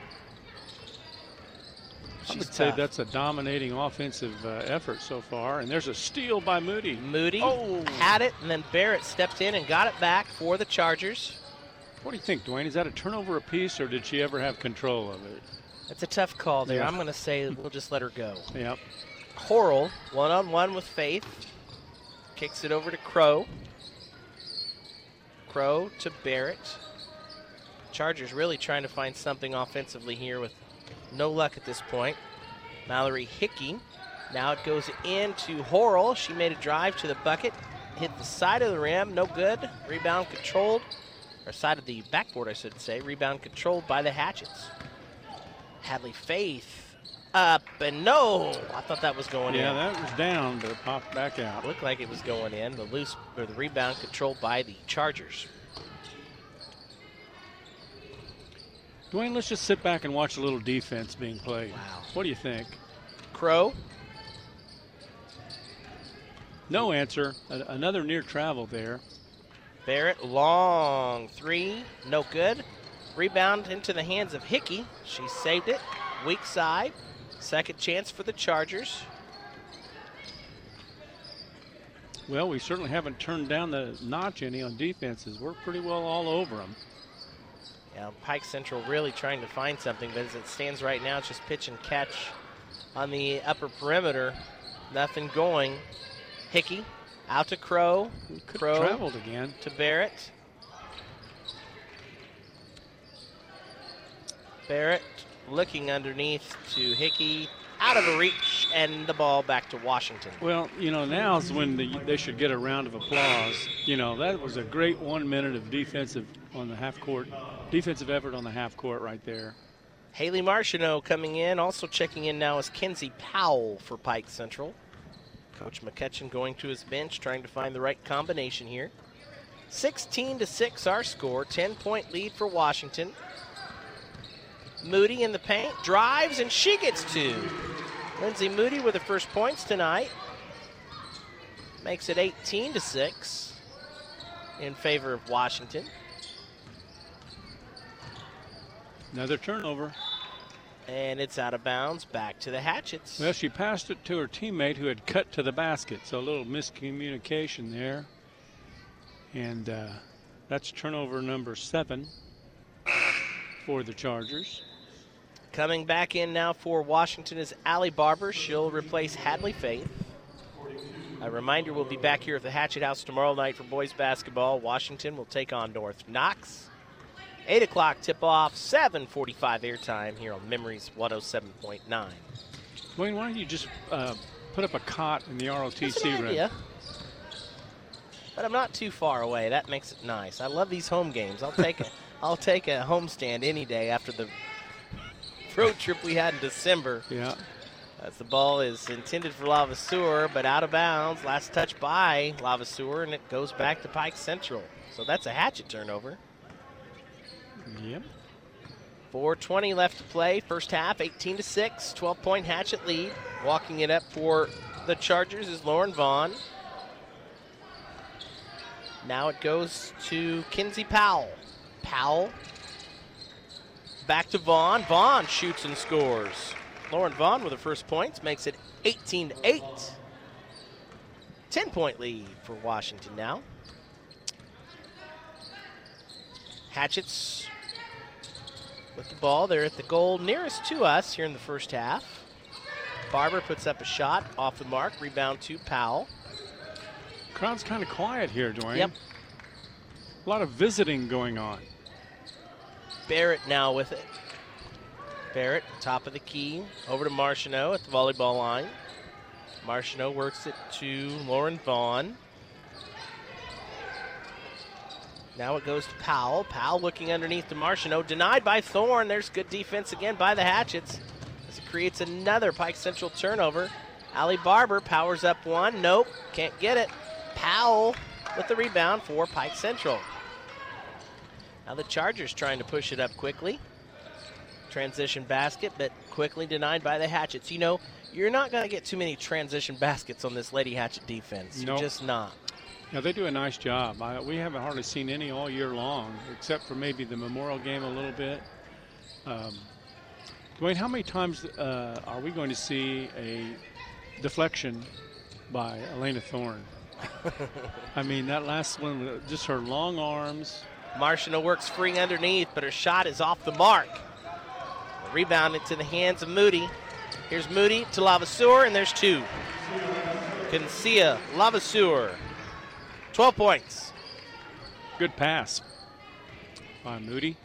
Speaker 3: I would
Speaker 2: She's
Speaker 3: say
Speaker 2: tough.
Speaker 3: that's a dominating offensive uh, effort so far. And there's a steal by Moody.
Speaker 2: Moody
Speaker 3: oh.
Speaker 2: had it, and then Barrett stepped in and got it back for the Chargers.
Speaker 3: What do you think, Dwayne? Is that a turnover apiece, or did she ever have control of it?
Speaker 2: It's a tough call there.
Speaker 3: Yeah.
Speaker 2: I'm going to say we'll just let her go.
Speaker 3: Yep.
Speaker 2: Horrell, one-on-one with Faith. Kicks it over to Crow. Crow to Barrett. Chargers really trying to find something offensively here with no luck at this point. Mallory Hickey. Now it goes into Horrell. She made a drive to the bucket. Hit the side of the rim. No good. Rebound controlled. Or side of the backboard, I should say. Rebound controlled by the Hatchets. Hadley Faith. Up and no. I thought that was going
Speaker 3: yeah,
Speaker 2: in.
Speaker 3: Yeah, that was down, but it popped back out.
Speaker 2: Looked like it was going in. The loose or the rebound controlled by the Chargers.
Speaker 3: Dwayne, let's just sit back and watch a little defense being played.
Speaker 2: Wow.
Speaker 3: What do you think?
Speaker 2: Crow.
Speaker 3: No answer. A- another near travel there.
Speaker 2: Barrett, long three, no good. Rebound into the hands of Hickey. She saved it. Weak side. Second chance for the Chargers.
Speaker 3: Well, we certainly haven't turned down the notch any on defenses. We're pretty well all over them.
Speaker 2: Yeah, Pike Central really trying to find something, but as it stands right now, it's just pitch and catch on the upper perimeter. Nothing going. Hickey out to Crow.
Speaker 3: Could
Speaker 2: Crow
Speaker 3: have traveled again.
Speaker 2: To Barrett. Barrett looking underneath to Hickey. Out of a reach, and the ball back to Washington.
Speaker 3: Well, you know, now's when the, they should get a round of applause. You know, that was a great one minute of defensive on the half court, defensive effort on the half court right there.
Speaker 2: Haley Martineau coming in. Also checking in now is Kenzie Powell for Pike Central. Coach McCutcheon going to his bench, trying to find the right combination here. sixteen to six our score, ten-point lead for Washington. Moody in the paint, drives, and she gets two. Lindsay Moody with her first points tonight. Makes it eighteen to six in favor of Washington.
Speaker 3: Another turnover.
Speaker 2: And it's out of bounds, back to the Hatchets.
Speaker 3: Well, she passed it to her teammate who had cut to the basket, so a little miscommunication there. And uh, that's turnover number seven for the Chargers.
Speaker 2: Coming back in now for Washington is Allie Barber. She'll replace Hadley Faith. A reminder, we'll be back here at the Hatchet House tomorrow night for boys basketball. Washington will take on North Knox. eight o'clock tip-off, seven forty-five airtime here on Memories one oh seven point nine.
Speaker 3: Wayne, why don't you just uh, put up a cot in the R O T C
Speaker 2: That's an
Speaker 3: room?
Speaker 2: idea. But I'm not too far away. That makes it nice. I love these home games. I'll take a, I'll take a homestand any day after the road trip we had in December.
Speaker 3: Yeah.
Speaker 2: As the ball is intended for Lavaseur, but out of bounds. Last touch by Lavaseur, and it goes back to Pike Central. So that's a Hatchet turnover.
Speaker 3: Yep.
Speaker 2: four twenty left to play. First half, eighteen to six. twelve-point Hatchet lead. Walking it up for the Chargers is Lauren Vaughn. Now it goes to Kenzie Powell. Powell back to Vaughn. Vaughn shoots and scores. Lauren Vaughn with her first points makes it eighteen to eight. ten-point lead for Washington now. Hatchets with the ball. They're at the goal nearest to us here in the first half. Barber puts up a shot off the mark. Rebound to Powell.
Speaker 3: Crowd's kind of quiet here, Dwayne.
Speaker 2: Yep.
Speaker 3: A lot of visiting going on.
Speaker 2: Barrett now with it. Barrett, top of the key, over to Martineau at the volleyball line. Martineau works it to Lauren Vaughn. Now it goes to Powell. Powell looking underneath to Martineau. Denied by Thorne. There's good defense again by the Hatchets. As it creates another Pike Central turnover. Allie Barber powers up one. Nope, can't get it. Powell with the rebound for Pike Central. Now the Chargers trying to push it up quickly. Transition basket, but quickly denied by the Hatchets. You know, you're not going to get too many transition baskets on this Lady Hatchet defense. You're
Speaker 3: Nope.
Speaker 2: just not.
Speaker 3: Yeah, they do a nice job. I, we haven't hardly seen any all year long, except for maybe the Memorial game a little bit. Um, Dwayne, how many times uh, are we going to see a deflection by Elena Thorne? I mean, that last one, just her long arms,
Speaker 2: Marchino works free underneath, but her shot is off the mark. The rebound into the hands of Moody. Here's Moody to Lavaseur, and there's two. Kancia Lavaseur, twelve points.
Speaker 3: Good pass by Moody.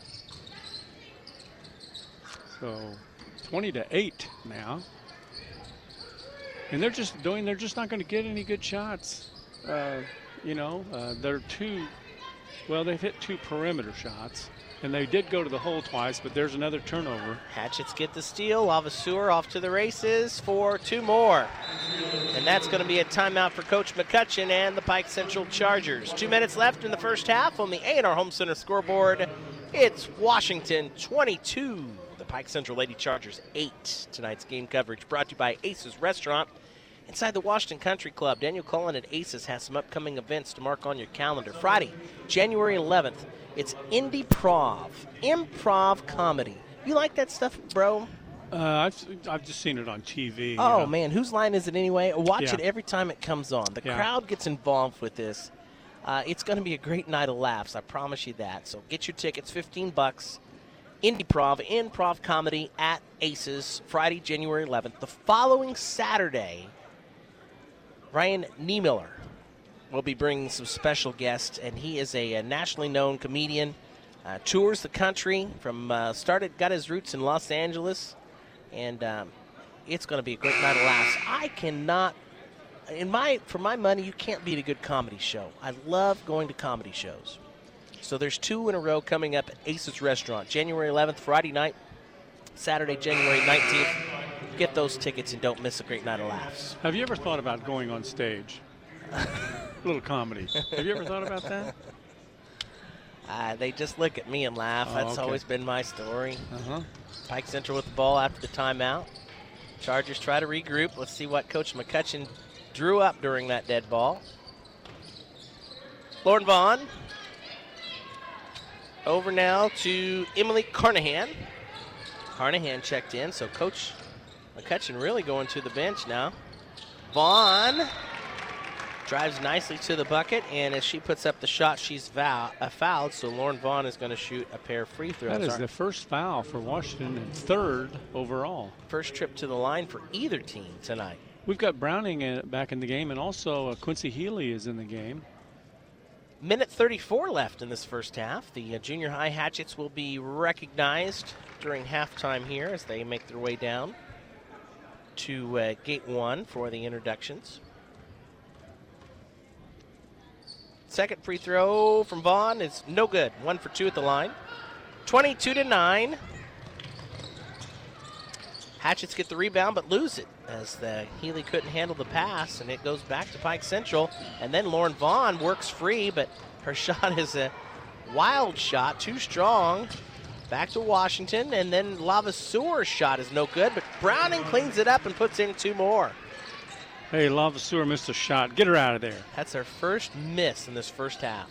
Speaker 3: So twenty to eight now. And they're just doing, they're just not going to get any good shots. Uh, you know, uh, they're two, well, they've hit two perimeter shots. And they did go to the hole twice, but there's another turnover.
Speaker 2: Hatchets get the steal. Lavaseur off to the races for two more. And that's going to be a timeout for Coach McCutcheon and the Pike Central Chargers. Two minutes left in the first half on the A and R Home Center scoreboard. It's Washington twenty-two, the Pike Central Lady Chargers eight. Tonight's game coverage brought to you by Aces Restaurant. Inside the Washington Country Club, Daniel Cullen at Aces has some upcoming events to mark on your calendar. Friday, January eleventh, it's Indie Prov, improv comedy. You like that stuff, bro?
Speaker 3: Uh, I've, I've just seen it on T V.
Speaker 2: Oh,
Speaker 3: know.
Speaker 2: man, whose line is it anyway? Watch
Speaker 3: Yeah.
Speaker 2: it every time it comes on. The
Speaker 3: Yeah.
Speaker 2: crowd gets involved with this. Uh, it's going to be a great night of laughs, I promise you that. So get your tickets, fifteen bucks. Indie Prov, improv comedy at Aces, Friday, January eleventh. The following Saturday, Ryan Niemiller will be bringing some special guests, and he is a, a nationally known comedian. Uh, tours the country from uh, started, got his roots in Los Angeles, and um, it's going to be a great night of laughs. I cannot, in my for my money, you can't beat a good comedy show. I love going to comedy shows. So there's two in a row coming up at Aces Restaurant, January eleventh, Friday night, Saturday, January nineteenth. Get those tickets and don't miss a great night of laughs.
Speaker 3: Have you ever thought about going on stage? A little comedy. Have you ever thought about that?
Speaker 2: Uh, they just look at me and laugh.
Speaker 3: Oh,
Speaker 2: That's
Speaker 3: okay.
Speaker 2: always been my story.
Speaker 3: Uh-huh.
Speaker 2: Pike Central with the ball after the timeout. Chargers try to regroup. Let's see what Coach McCutcheon drew up during that dead ball. Lauren Vaughn. Over now to Emily Carnahan. Carnahan checked in, so Coach McCutcheon really going to the bench now. Vaughn drives nicely to the bucket, and as she puts up the shot, she's foul, uh, fouled, so Lauren Vaughn is going to shoot a pair of free throws.
Speaker 3: That is the first foul for Washington and third overall.
Speaker 2: First trip to the line for either team tonight.
Speaker 3: We've got Browning in, back in the game, and also uh, Quincy Healy is in the game.
Speaker 2: Minute thirty-four left in this first half. The uh, junior high Hatchets will be recognized during halftime here as they make their way down to uh, gate one for the introductions. Second free throw from Vaughn is no good. One for two at the line. twenty-two to nine. Hatchets get the rebound but lose it as the Healy couldn't handle the pass, and it goes back to Pike Central. And then Lauren Vaughn works free, but her shot is a wild shot, too strong. Back to Washington, and then Lavaseur's shot is no good, but Browning cleans it up and puts in two more.
Speaker 3: Hey, Lavaseur missed a shot. Get her out of there.
Speaker 2: That's her first miss in this first half.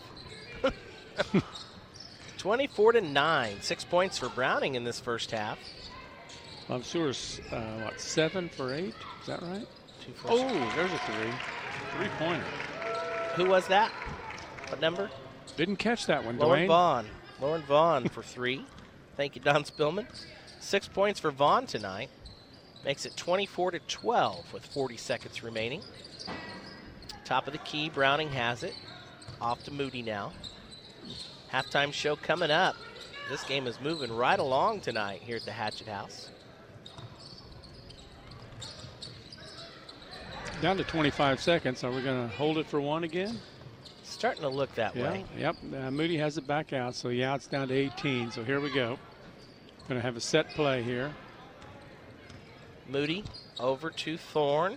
Speaker 2: twenty-four to nine. Six points for Browning in this first half.
Speaker 3: Lavaseur's, uh, what, seven for eight? Is that right?
Speaker 2: Two for
Speaker 3: oh,
Speaker 2: six.
Speaker 3: there's a three. Three-pointer.
Speaker 2: Who was that? What number?
Speaker 3: Didn't catch that one,
Speaker 2: Lauren
Speaker 3: Dwayne.
Speaker 2: Vaughn. Lauren Vaughn for three. Thank you, Don Spillman. Six points for Vaughn tonight. Makes it twenty-four to twelve with forty seconds remaining. Top of the key, Browning has it. Off to Moody now. Halftime show coming up. This game is moving right along tonight here at the Hatchet House.
Speaker 3: Down to twenty-five seconds. Are we going to hold it for one again?
Speaker 2: Starting to look that
Speaker 3: yeah,
Speaker 2: way.
Speaker 3: Yep. Uh, Moody has it back out, so yeah, it's down to eighteen. So here we go. Going to have a set play here.
Speaker 2: Moody over to Thorne.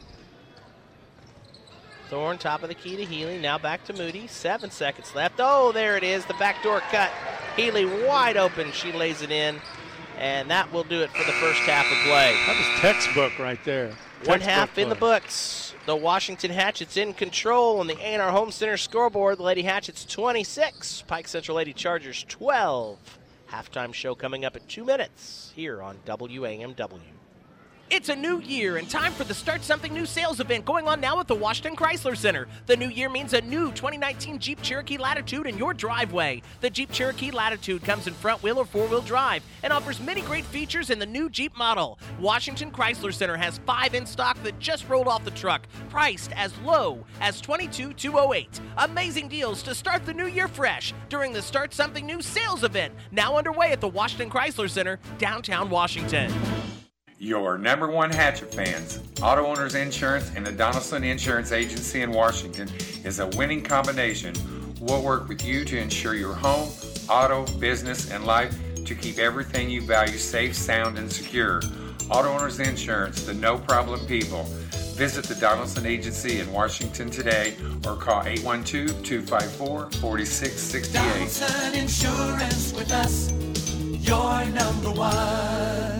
Speaker 2: Thorne, top of the key to Healy. Now back to Moody. Seven seconds left. Oh, there it is. The backdoor cut. Healy wide open. She lays it in. And that will do it for the first half of play.
Speaker 3: That was textbook right there.
Speaker 2: One
Speaker 3: Textbook
Speaker 2: half in the
Speaker 3: play.
Speaker 2: books. The Washington Hatchets in control on the A and R Home Center scoreboard. The Lady Hatchets twenty-six. Pike Central Lady Chargers twelve. Halftime show coming up in two minutes here on W A M W.
Speaker 4: It's a new year and time for the Start Something New sales event going on now at the Washington Chrysler Center. The new year means a new twenty nineteen Jeep Cherokee Latitude in your driveway. The Jeep Cherokee Latitude comes in front-wheel or four-wheel drive and offers many great features in the new Jeep model. Washington Chrysler Center has five in stock that just rolled off the truck, priced as low as twenty-two thousand two hundred eight dollars. Amazing deals to start the new year fresh during the Start Something New sales event, now underway at the Washington Chrysler Center, downtown Washington.
Speaker 5: Your number one Hatchet fans, Auto Owners Insurance and the Donaldson Insurance Agency in Washington is a winning combination. We'll work with you to ensure your home, auto, business, and life to keep everything you value safe, sound, and secure. Auto Owners Insurance, the no-problem people. Visit the Donaldson Agency in Washington today or call eight one two, two five four, four six six eight.
Speaker 8: Donaldson Insurance with us, your number one.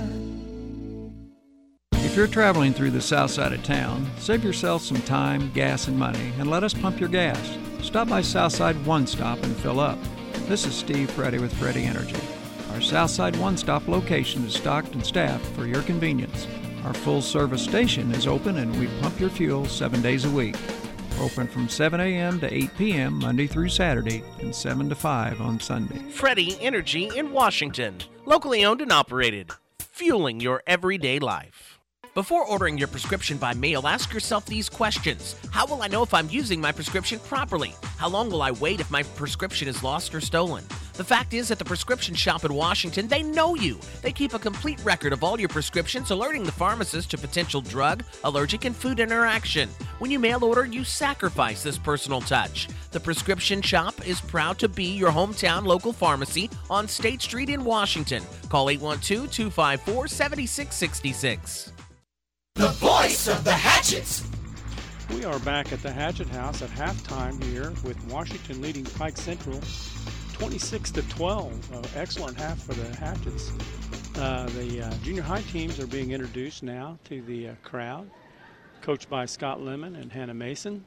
Speaker 17: If you're traveling through the south side of town, save yourself some time, gas, and money, and let us pump your gas. Stop by Southside One Stop and fill up. This is Steve Freddy with Freddy Energy. Our Southside One Stop location is stocked and staffed for your convenience. Our full-service station is open and we pump your fuel seven days a week. We're open from seven a.m. to eight p.m. Monday through Saturday and seven to five on Sunday.
Speaker 4: Freddy Energy in Washington, locally owned and operated, fueling your everyday life. Before ordering your prescription by mail, ask yourself these questions. How will I know if I'm using my prescription properly? How long will I wait if my prescription is lost or stolen? The fact is, at the prescription shop in Washington, they know you. They keep a complete record of all your prescriptions, alerting the pharmacist to potential drug, allergic, and food interaction. When you mail order, you sacrifice this personal touch. The prescription shop is proud to be your hometown local pharmacy on State Street in Washington. Call eight one two, two five four, seven six six six.
Speaker 8: The voice of the Hatchets.
Speaker 3: We are back at the Hatchet House at halftime here with Washington leading Pike Central twenty-six to twelve. Uh, excellent half for the Hatchets. Uh, the uh, junior high teams are being introduced now to the uh, crowd, coached by Scott Lemon and Hannah Mason.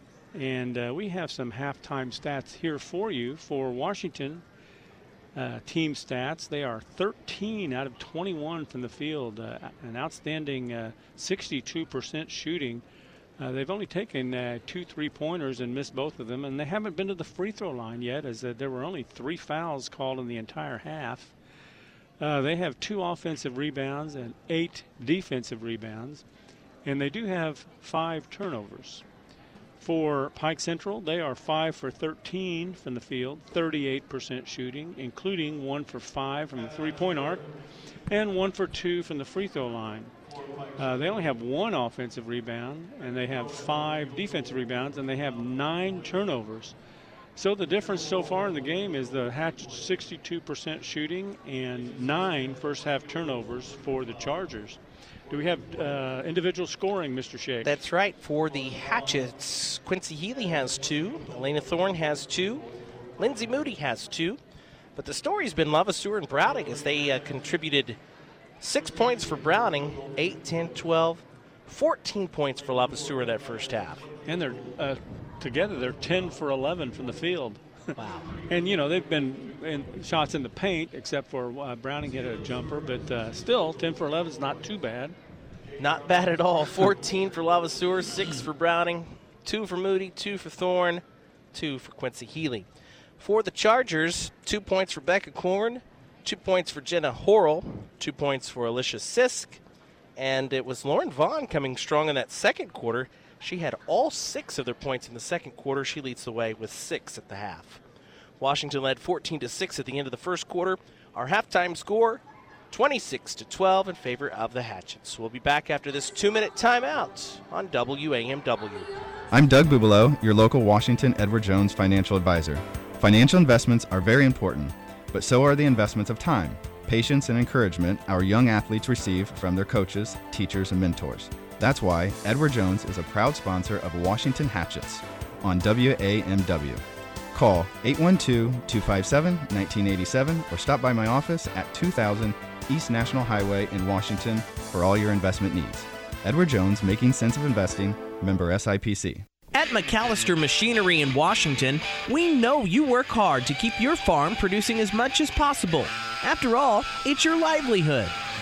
Speaker 3: And uh, we have some halftime stats here for you for Washington. Uh, team stats, they are thirteen out of twenty-one from the field, uh, an outstanding uh, sixty-two percent shooting. Uh, they've only taken uh, two three-pointers and missed both of them, and they haven't been to the free throw line yet, as uh, there were only three fouls called in the entire half. Uh, they have two offensive rebounds and eight defensive rebounds, and they do have five turnovers. For Pike Central, they are five for thirteen from the field, thirty-eight percent shooting, including one for five from the three-point arc and one for two from the free throw line. Uh, they only have one offensive rebound, and they have five defensive rebounds, and they have nine turnovers. So the difference so far in the game is the Hatchet sixty-two percent shooting and nine first-half turnovers for the Chargers. Do we have uh, individual scoring, Mister Shake?
Speaker 2: That's right. For the Hatchets, Quincy Healy has two. Elena Thorne has two. Lindsay Moody has two. But the story's been Lavaseur and Browning as they uh, contributed six points for Browning, eight, ten, twelve, fourteen points for Lavaseur that first half.
Speaker 3: And they're uh, together, they're ten for eleven from the field.
Speaker 2: Wow.
Speaker 3: And, you know, they've been in shots in the paint, except for uh, Browning hit a jumper. But uh, still, ten for eleven is not too bad.
Speaker 2: Not bad at all. fourteen for Lavaseur, six for Browning, two for Moody, two for Thorne, two for Quincy Healy. For the Chargers, two points for Becca Korn, two points for Jenna Horrell, two points for Alicia Sisk, and it was Lauren Vaughn coming strong in that second quarter. She had all six of their points in the second quarter. She leads the way with six at the half. Washington led fourteen to six at the end of the first quarter. Our halftime score, twenty-six to twelve in favor of the Hatchets. We'll be back after this two-minute timeout on W A M W.
Speaker 18: I'm Doug Bubelow, your local Washington Edward Jones financial advisor. Financial investments are very important, but so are the investments of time, patience, and encouragement our young athletes receive from their coaches, teachers, and mentors. That's why Edward Jones is a proud sponsor of Washington Hatchets on W A M W. Call eight one two, two five seven, one nine eight seven or stop by my office at two thousand East National Highway in Washington for all your investment needs. Edward Jones, Making Sense of Investing, member S I P C.
Speaker 4: At McAllister Machinery in Washington, we know you work hard to keep your farm producing as much as possible. After all, it's your livelihood.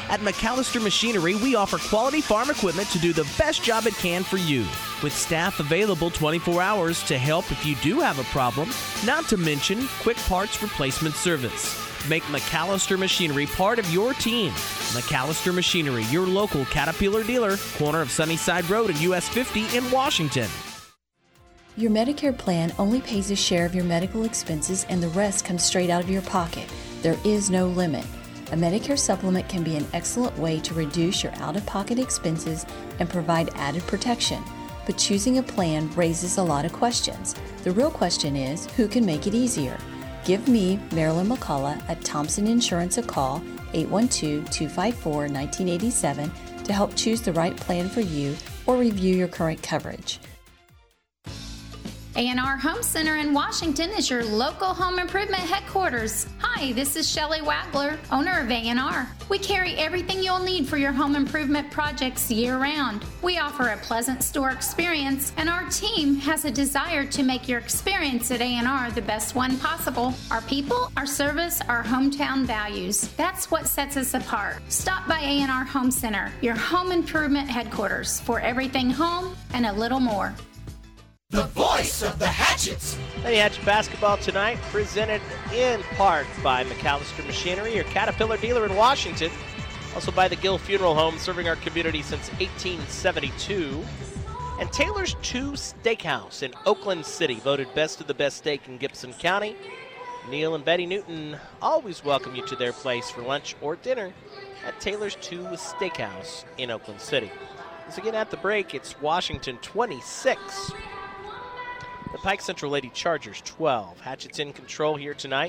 Speaker 4: At McAllister Machinery, we offer quality farm equipment to do the best job it can for you, with staff available twenty-four hours to help if you do have a problem, not to mention quick parts replacement service. Make McAllister Machinery part of your team. McAllister Machinery, your local Caterpillar dealer, corner of Sunnyside Road and U S fifty in Washington.
Speaker 19: Your Medicare plan only pays a share of your medical expenses and the rest comes straight out of your pocket. There is no limit. A Medicare supplement can be an excellent way to reduce your out-of-pocket expenses and provide added protection. But choosing a plan raises a lot of questions. The real question is, who can make it easier? Give me, Marilyn McCullough, at Thompson Insurance a call, eight one two, two five four, one nine eight seven, to help choose the right plan for you or review your current coverage.
Speaker 9: A and R Home Center in Washington is your local home improvement headquarters. Hi, this is Shelley Wagler, owner of A and R. We carry everything you'll need for your home improvement projects year-round. We offer a pleasant store experience, and our team has a desire to make your experience at A and R the best one possible. Our people, our service, our hometown values. That's what sets us apart. Stop by A and R Home Center, your home improvement headquarters, for everything home and a little more.
Speaker 2: The voice of the Hatchets. Lady Hatchet basketball tonight, presented in part by McAllister Machinery, your Caterpillar dealer in Washington. Also by the Gill Funeral Home, serving our community since eighteen seventy-two. And Taylor's Two Steakhouse in Oakland City, voted best of the best steak in Gibson County. Neil and Betty Newton always welcome you to their place for lunch or dinner at Taylor's Two Steakhouse in Oakland City. Once again at the break, it's Washington twenty-six. The Pike Central Lady Chargers twelve. Hatchet's in control here tonight,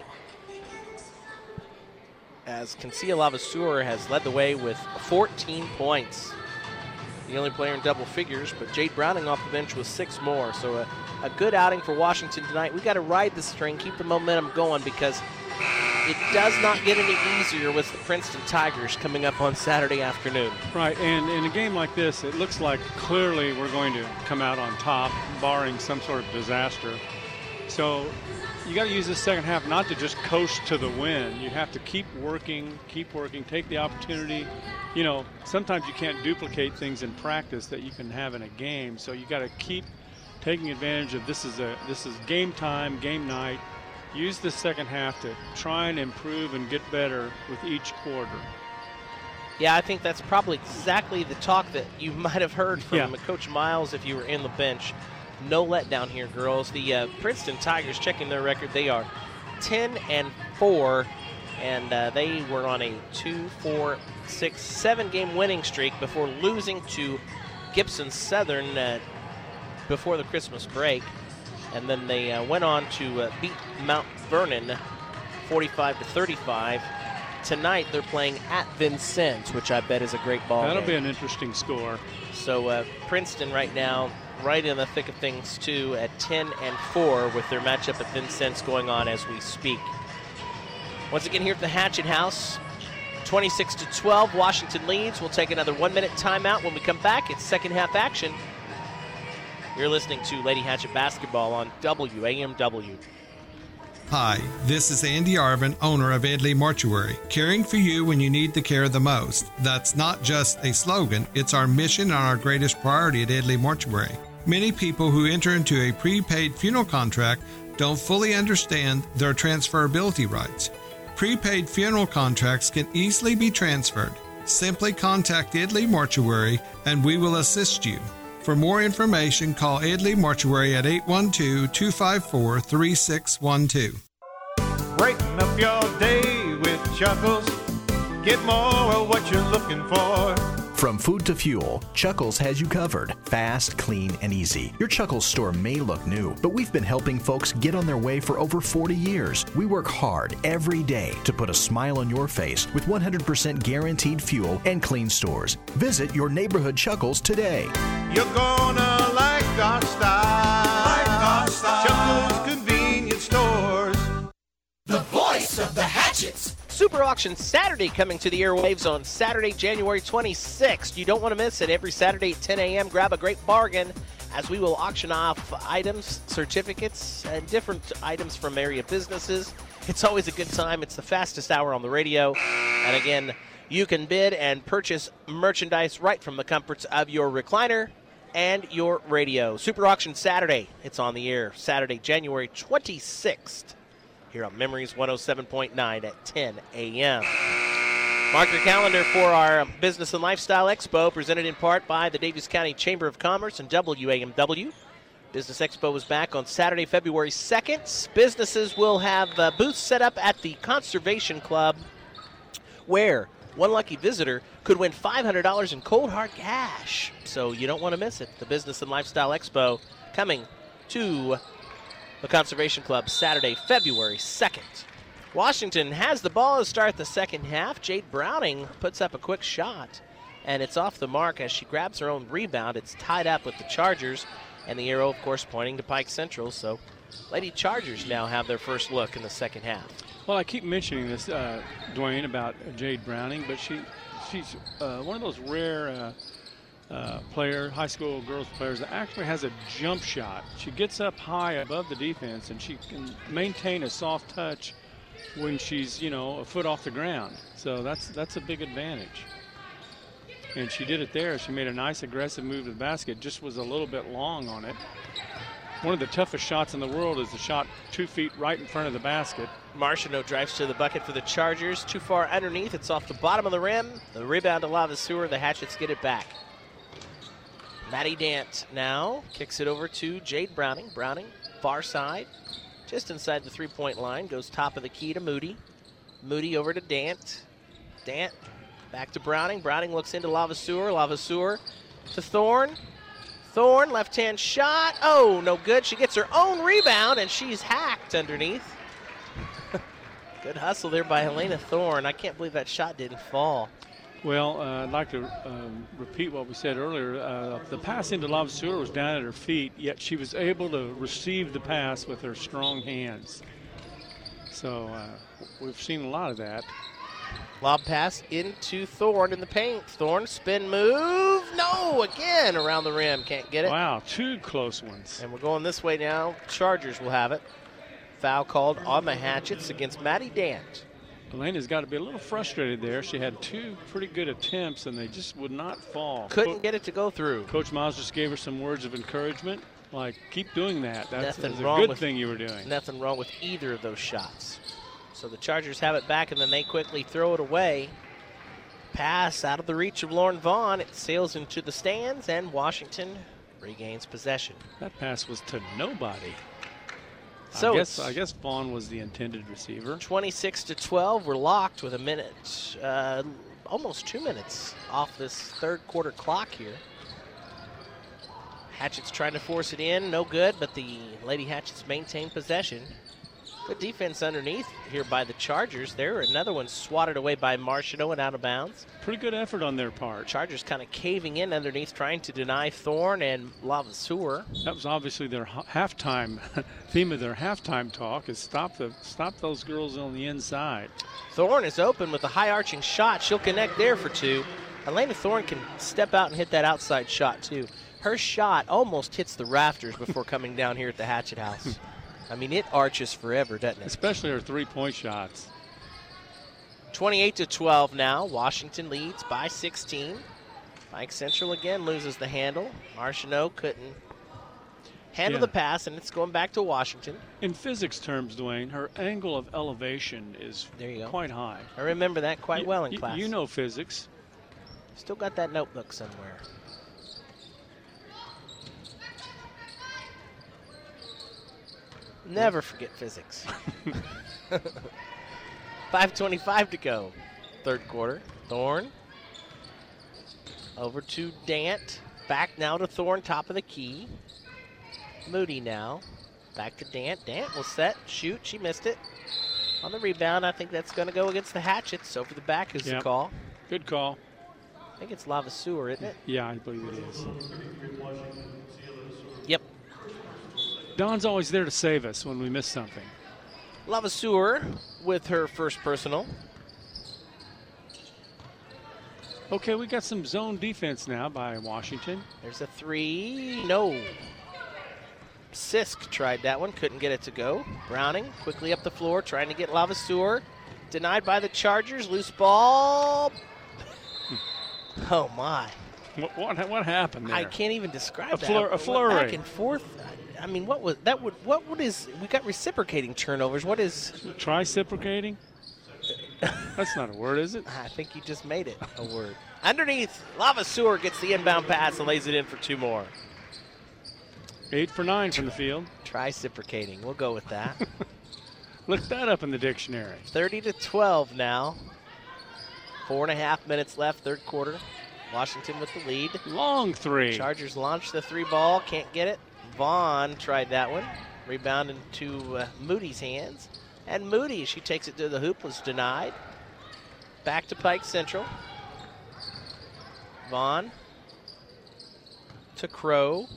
Speaker 2: as Cancia Lavaseur has led the way with fourteen points. The only player in double figures, but Jade Browning off the bench with six more. So a, a good outing for Washington tonight. We got to ride the string, keep the momentum going, because it does not get any easier with the Princeton Tigers coming up on Saturday afternoon.
Speaker 3: Right, and in a game like this, it looks like clearly we're going to come out on top, barring some sort of disaster. So you got to use this second half not to just coast to the win. You have to keep working, keep working, take the opportunity. You know, sometimes you can't duplicate things in practice that you can have in a game. So you got to keep taking advantage of this is a this is game time, game night. Use the second half to try and improve and get better with each quarter.
Speaker 2: Yeah, I think that's probably exactly the talk that you might have heard from
Speaker 3: Yeah.
Speaker 2: Coach Miles if you were in the bench. No letdown here, girls. The uh, Princeton Tigers, checking their record, they are ten and four, and uh, they were on a two, four, six, seven game winning streak before losing to Gibson Southern uh, before the Christmas break. And then they uh, went on to uh, beat Mount Vernon forty-five to thirty-five. Tonight they're playing at Vincennes, which I bet is a great ball
Speaker 3: That'll
Speaker 2: game.
Speaker 3: be an interesting score.
Speaker 2: So uh, Princeton right now, right in the thick of things too, at ten and four with their matchup at Vincennes going on as we speak. Once again here at the Hatchet House, twenty-six to twelve, Washington leads. We'll take another one-minute timeout. When we come back, it's second half action. You're listening to Lady Hatchet Basketball on W A M W.
Speaker 20: Hi, this is Andy Arvin, owner of Edley Mortuary, caring for you when you need the care the most. That's not just a slogan, it's our mission and our greatest priority at Edley Mortuary. Many people who enter into a prepaid funeral contract don't fully understand their transferability rights. Prepaid funeral contracts can easily be transferred. Simply contact Edley Mortuary and we will assist you. For more information, call Edley Mortuary at eight one two, two five four, three six one two.
Speaker 13: Breaking up your day with Chuckles. Get more of what you're looking for.
Speaker 15: From food to fuel, Chuckles has you covered. Fast, clean, and easy. Your Chuckles store may look new, but we've been helping folks get on their way for over forty years. We work hard every day to put a smile on your face with one hundred percent guaranteed fuel and clean stores. Visit your neighborhood Chuckles today.
Speaker 13: You're gonna like our style. Like our style. Chuckles Convenience Stores.
Speaker 2: The voice of the Hatchets. Super Auction Saturday coming to the airwaves on Saturday, January twenty-sixth. You don't want to miss it. Every Saturday at ten a.m. Grab a great bargain as we will auction off items, certificates, and different items from area businesses. It's always a good time. It's the fastest hour on the radio. And again, you can bid and purchase merchandise right from the comforts of your recliner and your radio. Super Auction Saturday. It's on the air Saturday, January twenty-sixth, here on Memories one oh seven point nine at ten a.m. Mark your calendar for our Business and Lifestyle Expo, presented in part by the Daviess County Chamber of Commerce and W A M W. Business Expo is back on Saturday, February second. Businesses will have uh, booths set up at the Conservation Club, where one lucky visitor could win five hundred dollars in cold hard cash. So you don't want to miss it. The Business and Lifestyle Expo coming to the Conservation Club Saturday, February second. Washington has the ball to start the second half. Jade Browning puts up a quick shot, and it's off the mark as she grabs her own rebound. It's tied up with the Chargers, and the arrow, of course, pointing to Pike Central. So Lady Chargers now have their first look in the second half.
Speaker 3: Well, I keep mentioning this, uh, Dwayne, about Jade Browning, but she she's uh, one of those rare uh, uh, player, high school girls players that actually has a jump shot. She gets up high above the defense, and she can maintain a soft touch when she's, you know, a foot off the ground. So that's that's a big advantage. And she did it there. She made a nice aggressive move to the basket, just was a little bit long on it. One of the toughest shots in the world is the shot two feet right in front of the basket.
Speaker 2: Martineau drives to the bucket for the Chargers. Too far underneath. It's off the bottom of the rim. The rebound to Lavaseur. The Hatchets get it back. Maddie Dant now kicks it over to Jade Browning. Browning, far side, just inside the three-point line. Goes top of the key to Moody. Moody over to Dant. Dant back to Browning. Browning looks into Lavaseur. Lavaseur to Thorne. Thorne, left-hand shot. Oh, no good. She gets her own rebound, and she's hacked underneath. Good hustle there by Helena Thorne. I can't believe that shot didn't fall.
Speaker 3: Well, uh, I'd like to um, repeat what we said earlier. Uh, the pass into Lavaseur was down at her feet, yet she was able to receive the pass with her strong hands. So uh, we've seen a lot of that.
Speaker 2: Lob pass into Thorne in the paint. Thorne, spin move. No, again around the rim. Can't get it.
Speaker 3: Wow, two close ones.
Speaker 2: And we're going this way now. Chargers will have it. Foul called on the Hatchets against Maddie Dant.
Speaker 3: Elena's got to be a little frustrated there. She had two pretty good attempts, and they just would not fall.
Speaker 2: Couldn't
Speaker 3: Co-
Speaker 2: get it to go through.
Speaker 3: Coach Miles just gave her some words of encouragement, like, keep doing that. That's,
Speaker 2: nothing
Speaker 3: that's a
Speaker 2: wrong
Speaker 3: good
Speaker 2: with,
Speaker 3: thing you were doing.
Speaker 2: Nothing wrong with either of those shots. So the Chargers have it back, and then they quickly throw it away. Pass out of the reach of Lauren Vaughn. It sails into the stands, and Washington regains possession.
Speaker 3: That pass was to nobody.
Speaker 2: So
Speaker 3: I guess I guess Vaughn was the intended receiver.
Speaker 2: twenty-six to twelve. We're locked with a minute, uh, almost two minutes off this third quarter clock here. Hatchets trying to force it in, no good, but the Lady Hatchets maintain possession. Good defense underneath here by the Chargers. There, another one swatted away by Martineau and out of bounds.
Speaker 3: Pretty good effort on their part.
Speaker 2: Chargers kind of caving in underneath, trying to deny Thorne and Lavaseur.
Speaker 3: That was obviously their halftime theme of their halftime talk, is stop the stop those girls on the inside.
Speaker 2: Thorne is open with a high arching shot. She'll connect there for two. Elena Thorne can step out and hit that outside shot too. Her shot almost hits the rafters before coming down here at the Hatchet House. I mean, it arches forever, doesn't it?
Speaker 3: Especially her three-point shots.
Speaker 2: twenty-eight to twelve now. Washington leads by sixteen. Pike Central again loses the handle. Martineau couldn't handle
Speaker 3: yeah.
Speaker 2: the pass, and it's going back to Washington.
Speaker 3: In physics terms, Dwayne, her angle of elevation is
Speaker 2: there you go.
Speaker 3: quite high.
Speaker 2: I remember that quite
Speaker 3: you,
Speaker 2: well in
Speaker 3: you,
Speaker 2: class.
Speaker 3: You know physics.
Speaker 2: Still got that notebook somewhere. Never forget physics. five twenty-five to go. Third quarter. Thorne. Over to Dant. Back now to Thorne, top of the key. Moody now. Back to Dant. Dant will set, shoot. She missed it. On the rebound, I think that's going to go against the Hatchets. Over the back is
Speaker 3: yep.
Speaker 2: the call.
Speaker 3: Good call.
Speaker 2: I think it's Lavaseur, isn't it?
Speaker 3: Yeah, I believe it is.
Speaker 2: Yep.
Speaker 3: Dawn's always there to save us when we miss something.
Speaker 2: Lavaseur with her first personal.
Speaker 3: Okay, we got some zone defense now by Washington.
Speaker 2: There's a three. No. Sisk tried that one, couldn't get it to go. Browning quickly up the floor, trying to get Lavaseur. Denied by the Chargers. Loose ball. Oh, my.
Speaker 3: What, what, what happened there?
Speaker 2: I can't even describe
Speaker 3: a
Speaker 2: that.
Speaker 3: Flur, a flurry.
Speaker 2: Back and forth. I mean, what was that? Would what? What is? We got reciprocating turnovers. What is?
Speaker 3: Triciprocating? That's not a word, is it?
Speaker 2: I think you just made it a word. Underneath, Lavaseur gets the inbound pass and lays it in for two more.
Speaker 3: Eight for nine from the field.
Speaker 2: Triciprocating. We'll go with that.
Speaker 3: Look that up in the dictionary.
Speaker 2: thirty to twelve now. Four and a half minutes left, third quarter. Washington with the lead.
Speaker 3: Long three.
Speaker 2: Chargers launch the three ball, can't get it. Vaughn tried that one. Rebound into uh, Moody's hands. And Moody, she takes it to the hoop, was denied. Back to Pike Central. Vaughn to Crow.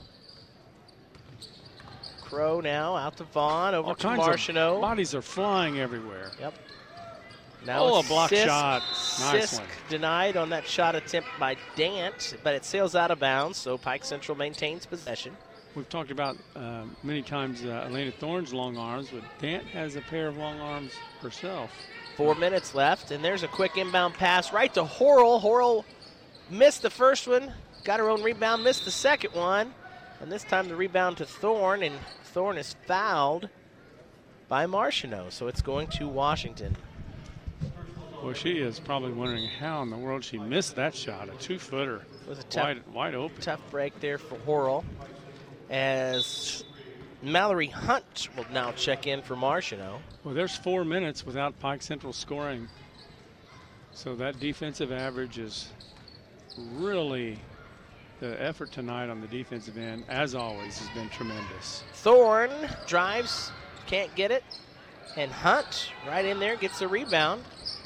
Speaker 2: Crow now out to Vaughn, over
Speaker 3: All
Speaker 2: to
Speaker 3: kinds
Speaker 2: Martineau.
Speaker 3: Of bodies are flying everywhere.
Speaker 2: Yep. Now
Speaker 3: oh,
Speaker 2: it's
Speaker 3: a block
Speaker 2: Sisk.
Speaker 3: shot. Nice
Speaker 2: Sisk
Speaker 3: one.
Speaker 2: denied on that shot attempt by Dant, but it sails out of bounds, so Pike Central maintains possession.
Speaker 3: We've talked about uh, many times uh, Elena Thorne's long arms, but Dant has a pair of long arms herself.
Speaker 2: Four minutes left, and there's a quick inbound pass right to Horrell. Horrell missed the first one, got her own rebound, missed the second one, and this time the rebound to Thorne, and Thorne is fouled by Martineau, so it's going to Washington.
Speaker 3: Well, she is probably wondering how in the world she missed that shot, a two-footer,
Speaker 2: It was a tough,
Speaker 3: wide, wide open.
Speaker 2: Tough break there for Horrell, as Mallory Hunt will now check in for Martineau.
Speaker 3: Well, there's four minutes without Pike Central scoring, so that defensive average is really, the effort tonight on the defensive end, as always, has been tremendous.
Speaker 2: Thorne drives, can't get it, and Hunt right in there gets the rebound.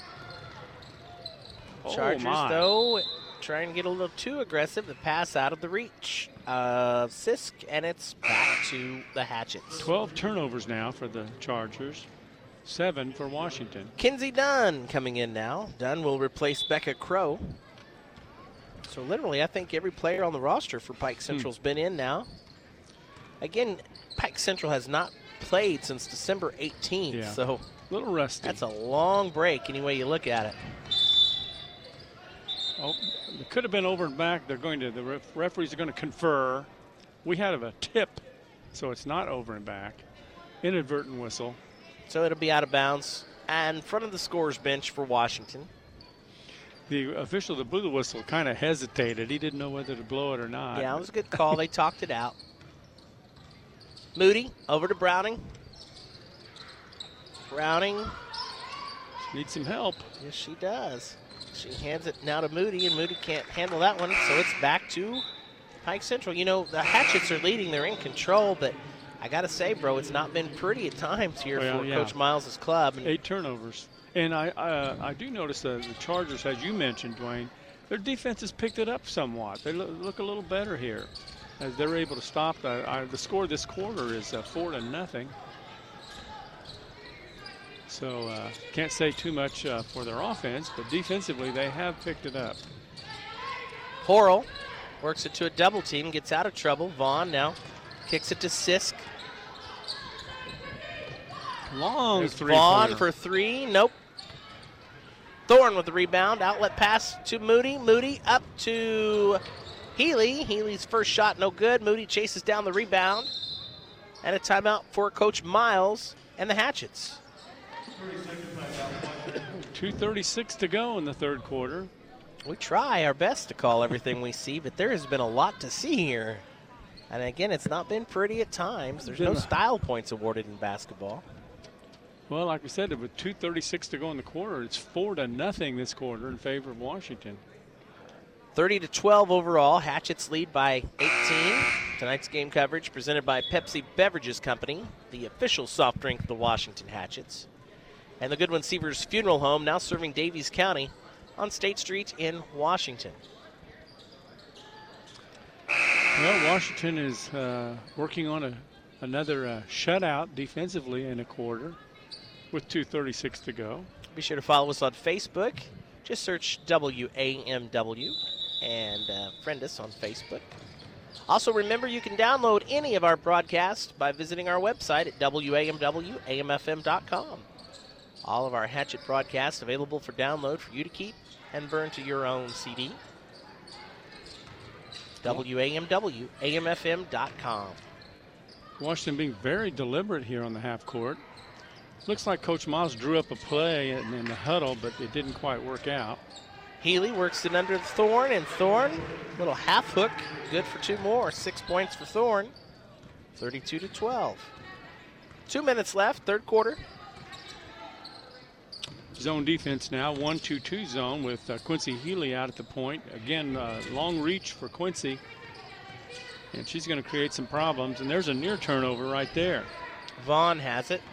Speaker 3: Oh,
Speaker 2: Chargers,
Speaker 3: my.
Speaker 2: though, trying to get a little too aggressive. The pass out of the reach of Sisk, and it's back to the Hatchets.
Speaker 3: twelve turnovers now for the Chargers, seven for Washington.
Speaker 2: Kinsey Dunn coming in now. Dunn will replace Becca Crow. So literally, I think every player on the roster for Pike Central's hmm. been in now. Again, Pike Central has not played since December eighteenth,
Speaker 3: yeah.
Speaker 2: so
Speaker 3: a little rusty.
Speaker 2: That's a long break any way you look at it.
Speaker 3: Oh, it could have been over and back. They're going to, the ref, referees are going to confer. We had a tip, so it's not over and back. Inadvertent whistle.
Speaker 2: So it'll be out of bounds and in front of the scorer's bench for Washington.
Speaker 3: The official that blew the whistle kind of hesitated. He didn't know whether to blow it or not.
Speaker 2: Yeah, it was a good call. They talked it out. Moody over to Browning. Browning.
Speaker 3: She needs some help.
Speaker 2: Yes, she does. She hands it now to Moody, and Moody can't handle that one, so it's back to Pike Central. You know, the Hatchets are leading. They're in control, but I got to say, bro, it's not been pretty at times here
Speaker 3: well,
Speaker 2: for
Speaker 3: yeah.
Speaker 2: Coach Miles' club.
Speaker 3: Eight turnovers. And I uh, I do notice that the Chargers, as you mentioned, Dwayne, their defense has picked it up somewhat. They look, look a little better here as they're able to stop. The, uh, the score this quarter is uh, four to nothing. So uh, can't say too much uh, for their offense, but defensively they have picked it up.
Speaker 2: Horrell works it to a double team, gets out of trouble. Vaughn now kicks it to Sisk.
Speaker 3: Long
Speaker 2: There's
Speaker 3: three.
Speaker 2: Vaughn for three. Nope. Thorne with the rebound. Outlet pass to Moody. Moody up to Healy. Healy's first shot no good. Moody chases down the rebound. And a timeout for Coach Miles and the Hatchets.
Speaker 3: two thirty-six to go in the third quarter.
Speaker 2: We try our best to call everything we see, but there has been a lot to see here. And again, it's not been pretty at times. There's no style points awarded in basketball.
Speaker 3: Well, like we said, with two thirty-six to go in the quarter, it's four to nothing this quarter in favor of Washington.
Speaker 2: thirty to twelve overall. Hatchets lead by eighteen. Tonight's game coverage presented by Pepsi Beverages Company, the official soft drink of the Washington Hatchets. And the Goodwin Seavers Funeral Home, now serving Davies County on State Street in Washington.
Speaker 3: Well, Washington is uh, working on a, another uh, shutout defensively in a quarter with two thirty-six to go.
Speaker 2: Be sure to follow us on Facebook. Just search W A M W and uh, friend us on Facebook. Also, remember you can download any of our broadcasts by visiting our website at W A M W A M F M dot com. All of our Hatchet broadcasts available for download for you to keep and burn to your own C D. W A M W A M F M dot com.
Speaker 3: Washington being very deliberate here on the half court. Looks like Coach Miles drew up a play in, in the huddle, but it didn't quite work out.
Speaker 2: Healy works it under Thorne, and Thorne, little half hook, good for two more. Six points for Thorne, thirty-two to twelve. Two minutes left, third quarter.
Speaker 3: Zone defense now, one two two zone with uh, Quincy Healy out at the point. Again, uh, long reach for Quincy, and she's going to create some problems. And there's a near turnover right there.
Speaker 2: Vaughn has it.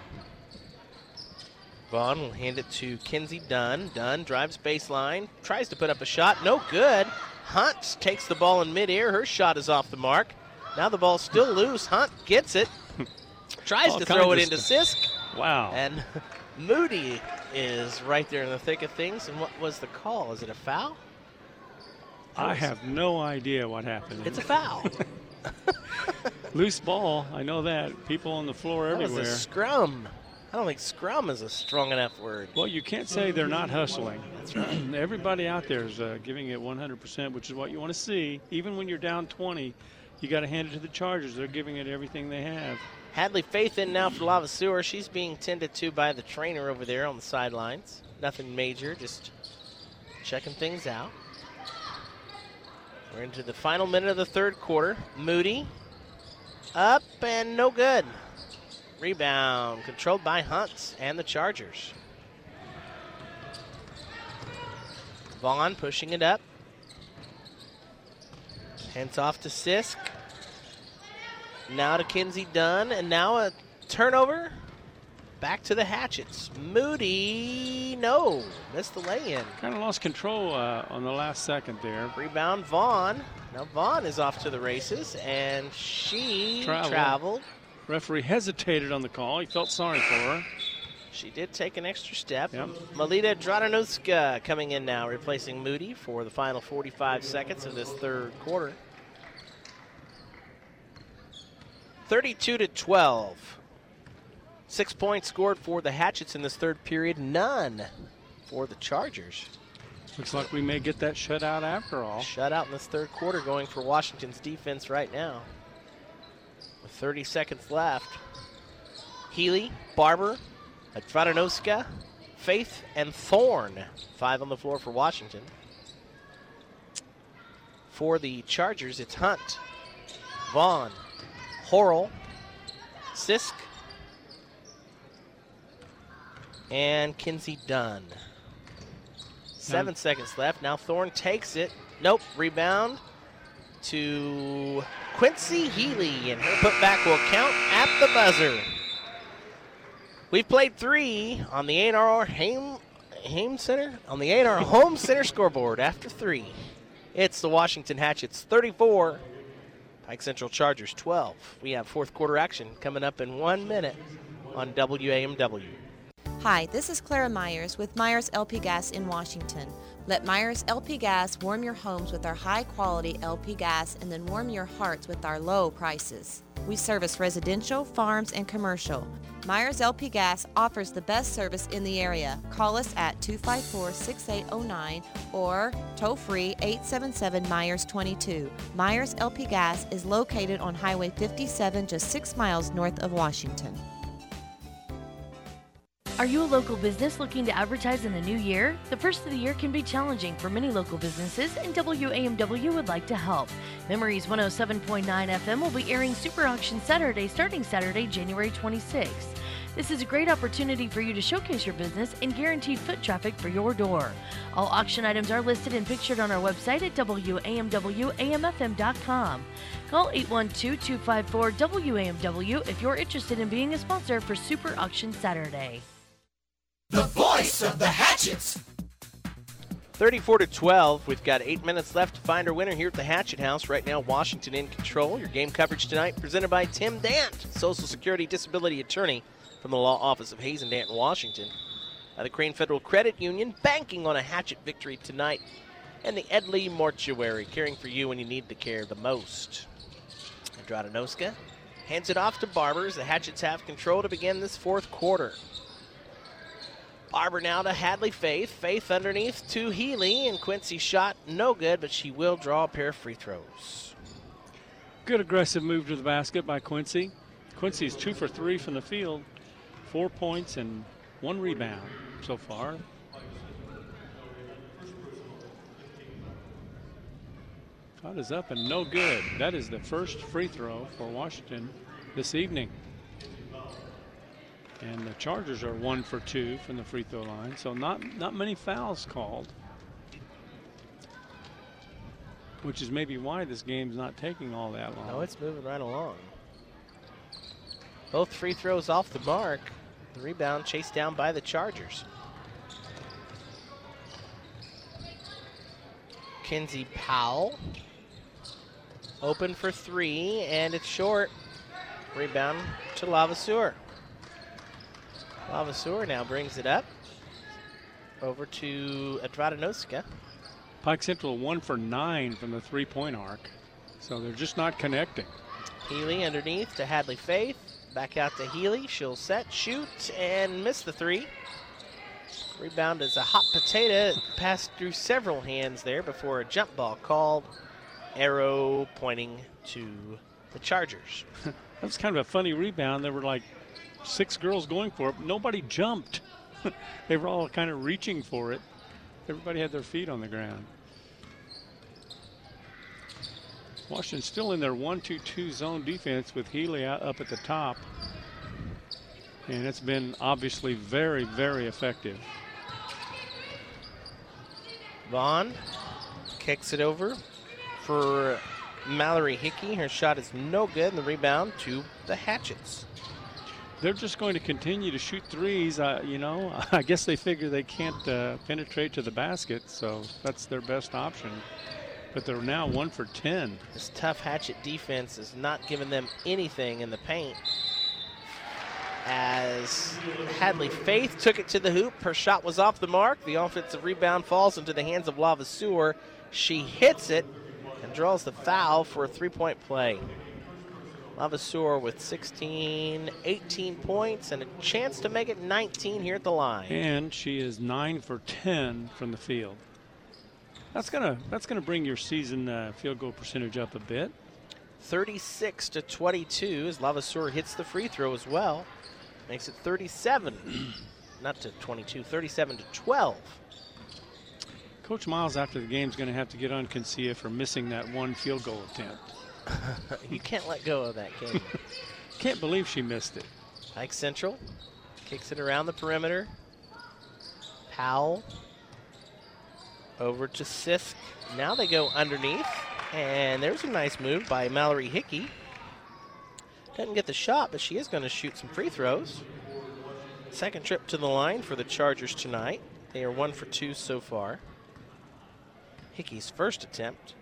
Speaker 2: Vaughn will hand it to Kinsey Dunn. Dunn drives baseline, tries to put up a shot, no good. Hunt takes the ball in midair. Her shot is off the mark. Now the ball's still loose. Hunt gets it, tries to throw it into Sisk.
Speaker 3: Wow.
Speaker 2: And Moody is right there in the thick of things. And what was the call? Is it a foul?
Speaker 3: I have no idea what happened.
Speaker 2: It's a foul.
Speaker 3: Loose ball, I know that. People on the floor
Speaker 2: That
Speaker 3: everywhere.
Speaker 2: was a scrum. I don't think scrum is a strong enough word.
Speaker 3: Well, you can't say they're not hustling.
Speaker 2: That's right.
Speaker 3: Everybody out there is uh, giving it one hundred percent, which is what you want to see. Even when you're down twenty, you got to hand it to the Chargers. They're giving it everything they have.
Speaker 2: Hadley Faith in now for Lavaseur. She's being tended to by the trainer over there on the sidelines. Nothing major, just checking things out. We're into the final minute of the third quarter. Moody up and no good. Rebound controlled by Hunt and the Chargers. Vaughn pushing it up. Hands off to Sisk. Now to Kinsey Dunn, and now a turnover. Back to the Hatchets. Moody, no, missed the lay-in.
Speaker 3: Kind of lost control uh, on the last second there.
Speaker 2: Rebound Vaughn. Now Vaughn is off to the races, and she
Speaker 3: Travel.
Speaker 2: traveled.
Speaker 3: Referee hesitated on the call. He felt sorry for her.
Speaker 2: She did take an extra step.
Speaker 3: Yep.
Speaker 2: Melita Dradanowska coming in now, replacing Moody for the final forty-five seconds of this third quarter. thirty-two to twelve. Six points scored for the Hatchets in this third period. None for the Chargers.
Speaker 3: Looks like we may get that shutout after all.
Speaker 2: Shutout in this third quarter going for Washington's defense right now. With thirty seconds left. Healy, Barber, Dradanowska, Faith, and Thorne. Five on the floor for Washington. For the Chargers, it's Hunt, Vaughn, Horrell, Sisk, and Kinsey Dunn. Seven seconds left. Now Thorne takes it. Nope. Rebound to Quincy Healy, and her putback will count at the buzzer. We've played three on the A and R Hame, Hame Center, on the A and R Home Center scoreboard after three. It's the Washington Hatchets thirty-four, Pike Central Chargers twelve. We have fourth quarter action coming up in one minute on W A M W.
Speaker 21: Hi, this is Clara Myers with Myers L P Gas in Washington. Let Myers L P Gas warm your homes with our high-quality L P gas and then warm your hearts with our low prices. We service residential, farms, and commercial. Myers L P Gas offers the best service in the area. Call us at two five four, six eight zero nine or toll-free eight seven seven, Myers twenty-two. Myers L P Gas is located on Highway fifty-seven, just six miles north of Washington.
Speaker 16: Are you a local business looking to advertise in the new year? The first of the year can be challenging for many local businesses, and W A M W would like to help. Memories one oh seven point nine F M will be airing Super Auction Saturday starting Saturday, January twenty-sixth. This is a great opportunity for you to showcase your business and guaranteed foot traffic for your door. All auction items are listed and pictured on our website at W A M W A M F M dot com. Call eight one two, two five four, W A M W if you're interested in being a sponsor for Super Auction Saturday.
Speaker 8: The voice of the Hatchets.
Speaker 2: thirty-four to twelve. We've got eight minutes left to find our winner here at the Hatchet House. Right now, Washington in control. Your game coverage tonight presented by Tim Dant, Social Security Disability Attorney from the Law Office of Hayes and Dant in Washington. By the Crane Federal Credit Union, banking on a Hatchet victory tonight. And the Edley Mortuary, caring for you when you need the care the most. Stradanoska hands it off to Barber as the Hatchets have control to begin this fourth quarter. Barber now to Hadley Faith. Faith underneath to Healy, and Quincy shot no good, but she will draw a pair of free throws.
Speaker 3: Good aggressive move to the basket by Quincy. Quincy's two for three from the field, four points and one rebound so far. Shot is up and no good. That is the first free throw for Washington this evening. And the Chargers are one for two from the free throw line, so not, not many fouls called, which is maybe why this game's not taking all that long.
Speaker 2: No, it's moving right along. Both free throws off the mark. The rebound chased down by the Chargers. Kinsey Powell open for three, and it's short. Rebound to Lavaseur. Lavaseur now brings it up over to Stradanoska.
Speaker 3: Pike Central one for nine from the three-point arc, so they're just not connecting.
Speaker 2: Healy underneath to Hadley Faith. Back out to Healy. She'll set, shoot, and miss the three. Rebound is a hot potato. It passed through several hands there before a jump ball called. Arrow pointing to the Chargers.
Speaker 3: That was kind of a funny rebound. There were like six girls going for it, but nobody jumped. They were all kind of reaching for it. Everybody had their feet on the ground. Washington still in their one two two zone defense with Healy out up at the top. And it's been obviously very, very effective.
Speaker 2: Vaughn kicks it over for Mallory Hickey. Her shot is no good, and the rebound to the Hatchets.
Speaker 3: They're just going to continue to shoot threes. Uh, you know, I guess they figure they can't uh, penetrate to the basket, so that's their best option. But they're now one for ten.
Speaker 2: This tough Hatchet defense is not giving them anything in the paint. As Hadley Faith took it to the hoop, her shot was off the mark. The offensive rebound falls into the hands of Lavaseur. She hits it and draws the foul for a three-point play. Lavaseur with sixteen, eighteen points and a chance to make it nineteen here at the line.
Speaker 3: And she is nine for ten from the field. That's gonna that's gonna bring your season uh, field goal percentage up a bit.
Speaker 2: thirty-six to twenty-two as Lavaseur hits the free throw as well. Makes it thirty-seven, not to twenty-two, thirty-seven to twelve.
Speaker 3: Coach Miles after the game is going to have to get on Cancia for missing that one field goal attempt.
Speaker 2: You can't let go of that, can you?
Speaker 3: Can't believe she missed it.
Speaker 2: Pike Central kicks it around the perimeter. Powell over to Sisk. Now they go underneath, and there's a nice move by Mallory Hickey. Doesn't get the shot, but she is going to shoot some free throws. Second trip to the line for the Chargers tonight. They are one for two so far. Hickey's first attempt.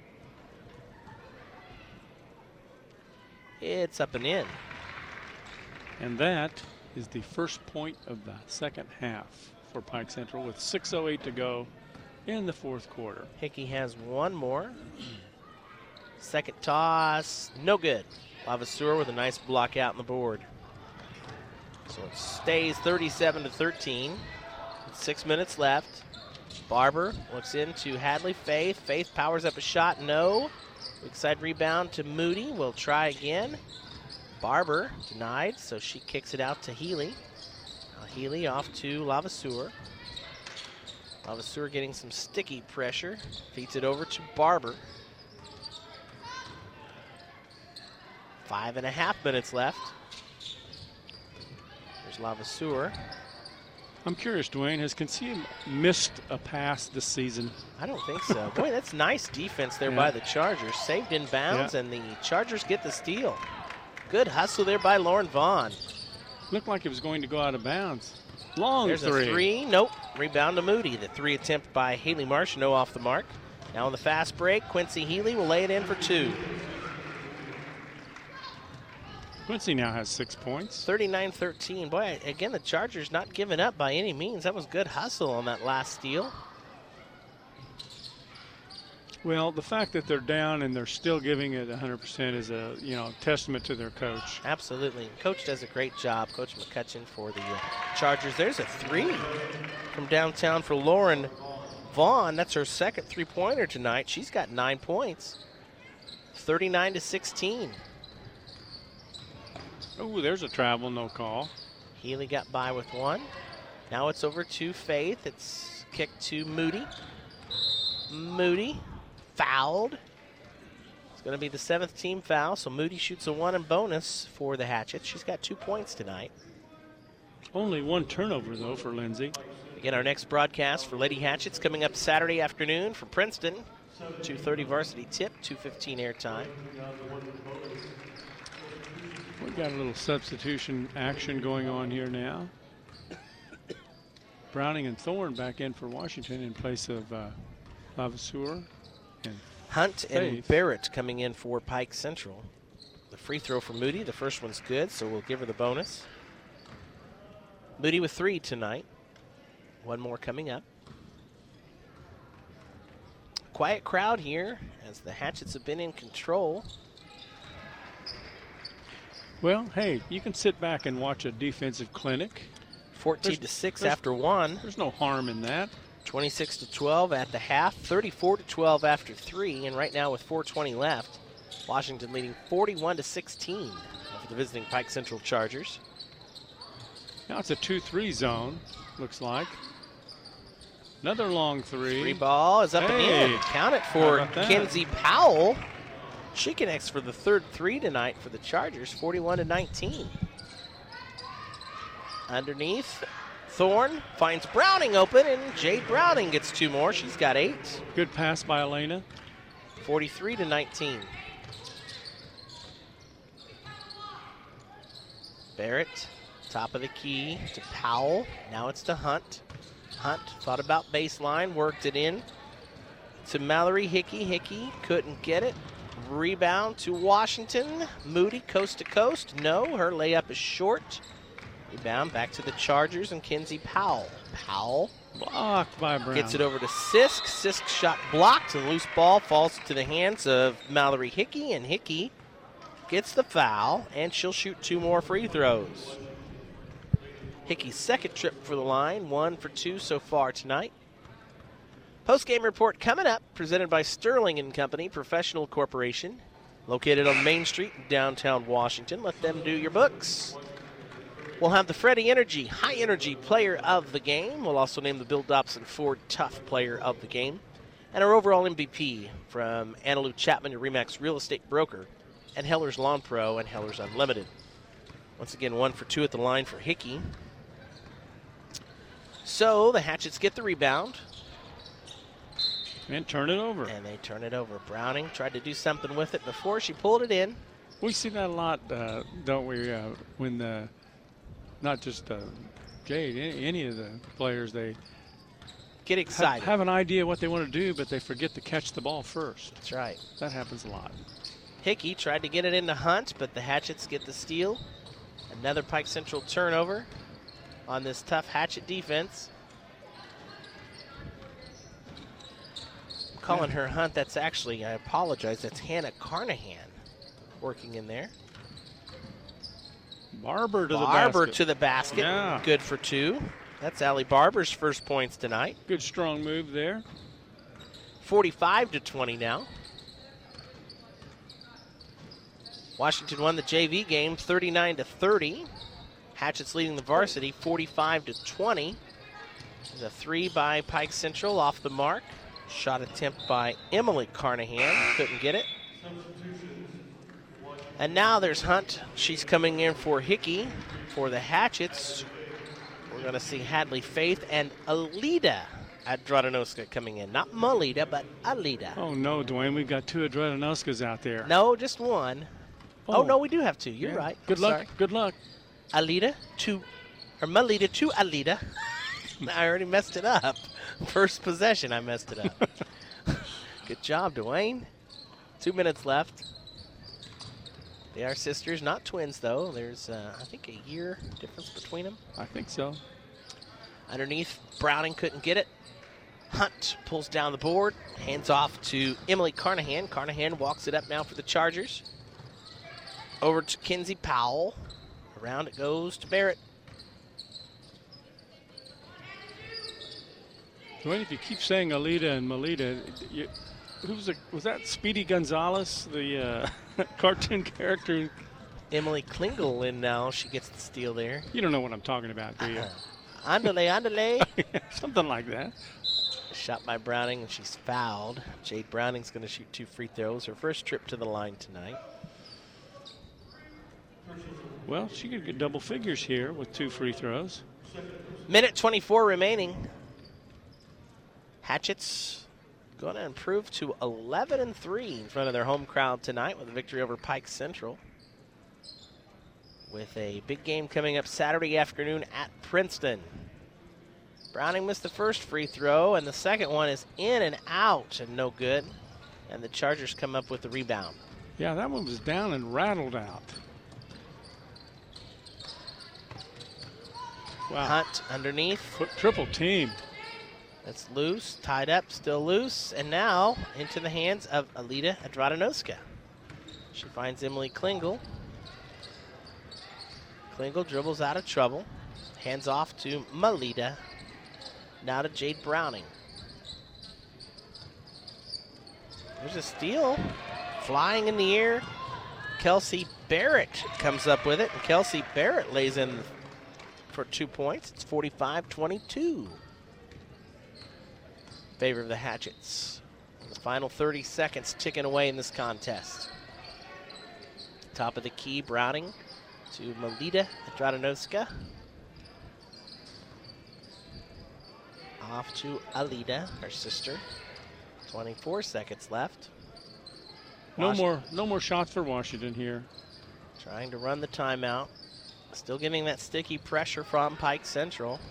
Speaker 2: It's up and in.
Speaker 3: And that is the first point of the second half for Pike Central with six oh eight to go in the fourth quarter.
Speaker 2: Hickey has one more. Second toss, no good. Lavaseur with a nice block out on the board. So it stays thirty-seven to thirteen. With six minutes left. Barber looks into Hadley Faith. Faith powers up a shot, no. Weak side rebound to Moody. We'll try again. Barber denied, so she kicks it out to Healy. Now Healy off to Lavaseur. Lavaseur getting some sticky pressure. Feeds it over to Barber. Five and a half minutes left. There's Lavaseur.
Speaker 3: I'm curious, Dwayne, has Cancia missed a pass this season?
Speaker 2: I don't think so. Boy, that's nice defense there yeah. by the Chargers. Saved in bounds, yeah. and the Chargers get the steal. Good hustle there by Lauren Vaughn.
Speaker 3: Looked like it was going to go out of bounds. Long
Speaker 2: There's
Speaker 3: three.
Speaker 2: a three. Nope. Rebound to Moody. The three attempt by Haley Martineau off the mark. Now on the fast break, Quincy Healy will lay it in for two.
Speaker 3: Quincy now has six points.
Speaker 2: thirty-nine thirteen. Boy, again, the Chargers not giving up by any means. That was good hustle on that last steal.
Speaker 3: Well, the fact that they're down and they're still giving it one hundred percent is a, you know, testament to their coach.
Speaker 2: Absolutely. Coach does a great job, Coach McCutcheon, for the uh, Chargers. There's a three from downtown for Lauren Vaughn. That's her second three-pointer tonight. She's got nine points, thirty-nine to sixteen.
Speaker 3: Oh, there's a travel, no call.
Speaker 2: Healy got by with one. Now it's over to Faith. It's kicked to Moody. Moody fouled. It's going to be the seventh team foul, so Moody shoots a one and bonus for the Hatchets. She's got two points tonight.
Speaker 3: Only one turnover, though, for Lindsay.
Speaker 2: Again, our next broadcast for Lady Hatchets coming up Saturday afternoon from Princeton. two thirty varsity tip, two fifteen airtime.
Speaker 3: We've got a little substitution action going on here now. Browning and Thorne back in for Washington in place of uh, Lavaseur and
Speaker 2: Hunt
Speaker 3: Faith.
Speaker 2: And Barrett coming in for Pike Central. The free throw for Moody. The first one's good, so we'll give her the bonus. Moody with three tonight. One more coming up. Quiet crowd here as the Hatchets have been in control.
Speaker 3: Well, hey, you can sit back and watch a defensive clinic.
Speaker 2: fourteen to six after one.
Speaker 3: There's no harm in that.
Speaker 2: twenty-six to twelve at the half, thirty-four to twelve after three, and right now with four twenty left, Washington leading forty-one to sixteen over the visiting Pike Central Chargers.
Speaker 3: Now it's a two three zone, looks like. Another long three.
Speaker 2: Three ball is up
Speaker 3: hey.
Speaker 2: and in. Count it for Kenzie Powell. She connects for the third three tonight for the Chargers, forty-one to nineteen. Underneath, Thorne finds Browning open, and Jade Browning gets two more. She's got eight.
Speaker 3: Good pass by Elena.
Speaker 2: forty-three to nineteen. Barrett, top of the key to Powell. Now it's to Hunt. Hunt thought about baseline, worked it in to Mallory Hickey. Hickey couldn't get it. Rebound to Washington. Moody coast to coast. No, her layup is short. Rebound back to the Chargers and Kenzie Powell. Powell
Speaker 3: blocked by Brown.
Speaker 2: Gets it over to Sisk. Sisk shot blocked. And loose ball falls into the hands of Mallory Hickey, and Hickey gets the foul, and she'll shoot two more free throws. Hickey's second trip for the line, one for two so far tonight. Post-game report coming up, presented by Sterling and Company, Professional Corporation, located on Main Street in downtown Washington. Let them do your books. We'll have the Freddie Energy High Energy Player of the Game. We'll also name the Bill Dobson Ford Tough Player of the Game. And our overall M V P from Annalou Chapman, your RE/MAX Real Estate Broker, and Heller's Lawn Pro and Heller's Unlimited. Once again, one for two at the line for Hickey. So the Hatchets get the rebound.
Speaker 3: And turn it over.
Speaker 2: And they turn it over. Browning tried to do something with it before. She pulled it in.
Speaker 3: We see that a lot, uh, don't we, uh, when the, not just uh, Jade, any, any of the players, they
Speaker 2: get excited.
Speaker 3: Have, have an idea what they want to do, but they forget to catch the ball first.
Speaker 2: That's right.
Speaker 3: That happens a lot.
Speaker 2: Hickey tried to get it into Hunt, but the Hatchets get the steal. Another Pike Central turnover on this tough Hatchet defense. Calling her Hunt, that's actually, I apologize, that's Hannah Carnahan working in there.
Speaker 3: Barber to
Speaker 2: Barber
Speaker 3: the basket.
Speaker 2: Barber to the basket.
Speaker 3: Yeah.
Speaker 2: Good for two. That's Allie Barber's first points tonight.
Speaker 3: Good strong move there.
Speaker 2: forty-five to twenty now. Washington won the J V game thirty-nine to thirty. Hatchets leading the varsity forty-five to twenty. There's a three by Pike Central off the mark. Shot attempt by Emily Carnahan. Couldn't get it. And now there's Hunt. She's coming in for Hickey for the Hatchets. We're going to see Hadley Faith and Alida Adradanoska coming in. Not Malida, but Alida.
Speaker 3: Oh, no, Dwayne. We've got two Adradanoskas out there.
Speaker 2: No, just one. Oh, oh no, we do have two. You're
Speaker 3: yeah.
Speaker 2: right.
Speaker 3: Good
Speaker 2: I'm
Speaker 3: luck.
Speaker 2: Sorry.
Speaker 3: Good luck.
Speaker 2: Alida to, or Malida to Alida. I already messed it up. First possession, I messed it up. Good job, Dwayne. Two minutes left. They are sisters, not twins, though. There's, uh, I think, a year difference between them.
Speaker 3: I think so.
Speaker 2: Underneath, Browning couldn't get it. Hunt pulls down the board, hands off to Emily Carnahan. Carnahan walks it up now for the Chargers. Over to Kinsey Powell. Around it goes to Barrett.
Speaker 3: Dwayne, if you keep saying Alita and Melita, you, who was, the, was that Speedy Gonzalez, the uh, cartoon character?
Speaker 2: Emily Klingel in now. She gets the steal there.
Speaker 3: You don't know what I'm talking about, do you?
Speaker 2: Uh-huh. Andale, andale.
Speaker 3: Something like that.
Speaker 2: Shot by Browning, and she's fouled. Jade Browning's going to shoot two free throws. Her first trip to the line tonight.
Speaker 3: Well, she could get double figures here with two free throws.
Speaker 2: Minute twenty-four remaining. Hatchets going to improve to eleven and three in front of their home crowd tonight with a victory over Pike Central. With a big game coming up Saturday afternoon at Princeton. Browning missed the first free throw, and the second one is in and out and no good. And the Chargers come up with the rebound.
Speaker 3: Yeah, that one was down and rattled out. Wow.
Speaker 2: Hunt underneath.
Speaker 3: Put triple team.
Speaker 2: That's loose, tied up, still loose, and now into the hands of Alita Adradanoska. She finds Emily Klingel. Klingel dribbles out of trouble. Hands off to Melita. Now to Jade Browning. There's a steal. Flying in the air. Kelsey Barrett comes up with it, and Kelsey Barrett lays in for two points. It's forty-five twenty-two. In favor of the Hatchets. The final thirty seconds ticking away in this contest. Top of the key, Browning to Melita Adradanoska. Off to Alita, her sister. twenty-four seconds left.
Speaker 3: No
Speaker 2: Wash-
Speaker 3: more, no more shots for Washington here.
Speaker 2: Trying to run the timeout. Still getting that sticky pressure from Pike Central.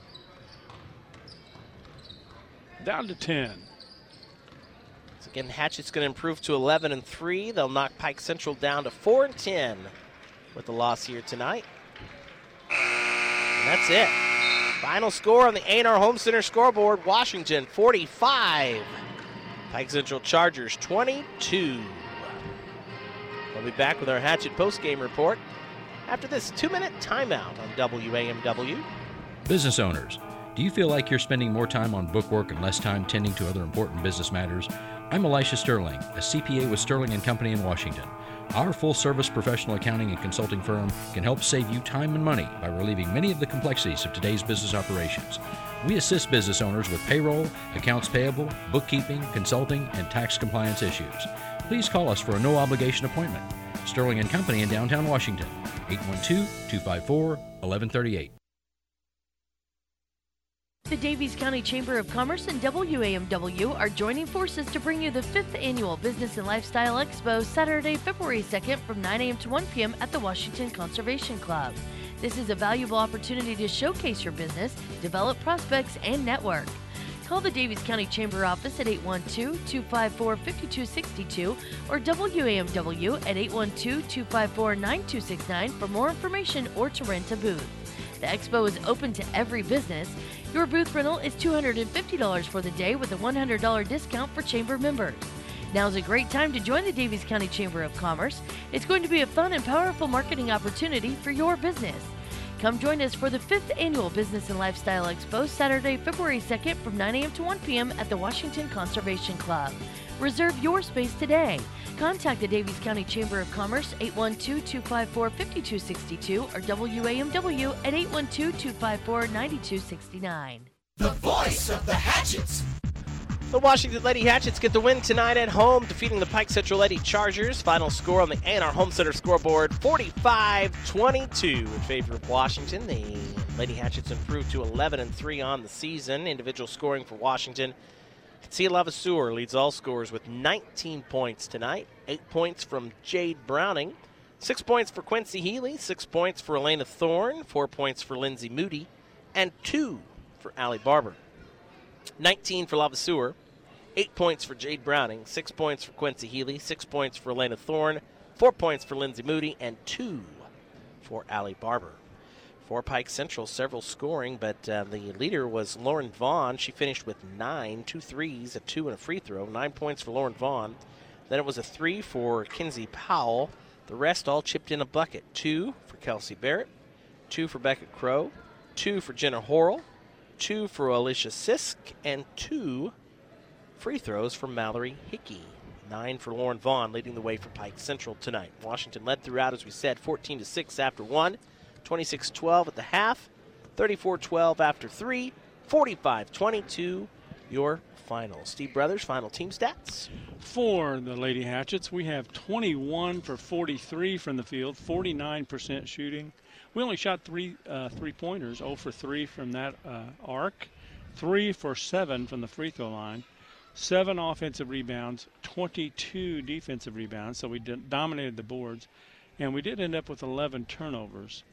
Speaker 3: Down to ten.
Speaker 2: So again, Hatchet's going to improve to eleven and three. They'll knock Pike Central down to four and ten with the loss here tonight. And that's it. Final score on the A and R Home Center scoreboard: Washington forty-five, Pike Central Chargers twenty-two. We'll be back with our Hatchet postgame report after this two-minute timeout on W A M W.
Speaker 1: Business owners, do you feel like you're spending more time on bookwork and less time tending to other important business matters? I'm Elisha Sterling, a C P A with Sterling and Company in Washington. Our full-service professional accounting and consulting firm can help save you time and money by relieving many of the complexities of today's business operations. We assist business owners with payroll, accounts payable, bookkeeping, consulting, and tax compliance issues. Please call us for a no-obligation appointment. Sterling and Company in downtown Washington, eight one two, two five four, one one three eight.
Speaker 16: The Davies County Chamber of Commerce and W A M W are joining forces to bring you the fifth Annual Business and Lifestyle Expo Saturday, February second from nine a.m. to one p.m. at the Washington Conservation Club. This is a valuable opportunity to showcase your business, develop prospects, and network. Call the Davies County Chamber office at eight one two, two five four, five two six two or W A M W at eight one two, two five four, nine two six nine for more information or to rent a booth. The expo is open to every business. Your booth rental is two hundred fifty dollars for the day with a one hundred dollars discount for Chamber members. Now's a great time to join the Davies County Chamber of Commerce. It's going to be a fun and powerful marketing opportunity for your business. Come join us for the fifth Annual Business and Lifestyle Expo Saturday, February second from nine a.m. to one p.m. at the Washington Conservation Club. Reserve your space today. Contact the Davies County Chamber of Commerce eight one two, two five four, five two six two or W A M W at eight one two, two five four, nine two six nine.
Speaker 8: The voice of the Hatchets.
Speaker 2: The Washington Lady Hatchets get the win tonight at home, defeating the Pike Central Lady Chargers. Final score on the A and R Home Center scoreboard, forty-five twenty-two in favor of Washington. The Lady Hatchets improved to eleven and three on the season. Individual scoring for Washington: Tia Lavaseur leads all scorers with nineteen points tonight. Eight points from Jade Browning. Six points for Quincy Healy. Six points for Elena Thorne. Four points for Lindsay Moody. And two for Allie Barber. nineteen for Lavaseur. Eight points for Jade Browning. Six points for Quincy Healy. Six points for Elena Thorne. Four points for Lindsay Moody. And two for Allie Barber. For Pike Central, several scoring, but uh, the leader was Lauren Vaughn. She finished with nine, two threes, a two, and a free throw. Nine points for Lauren Vaughn. Then it was a three for Kinsey Powell. The rest all chipped in a bucket. Two for Kelsey Barrett, two for Beckett Crow, two for Jenna Horrell, two for Alicia Sisk, and two free throws for Mallory Hickey. Nine for Lauren Vaughn, leading the way for Pike Central tonight. Washington led throughout, as we said, fourteen to six after one, twenty-six twelve at the half, thirty-four twelve after three, forty-five twenty-two your final. Steve Brothers, final team stats.
Speaker 3: For the Lady Hatchets, we have twenty-one for forty-three from the field, forty-nine percent shooting. We only shot three uh, three-pointers, zero for three from that uh, arc, three for seven from the free throw line, seven offensive rebounds, twenty-two defensive rebounds, so we did, dominated the boards, and we did end up with eleven turnovers.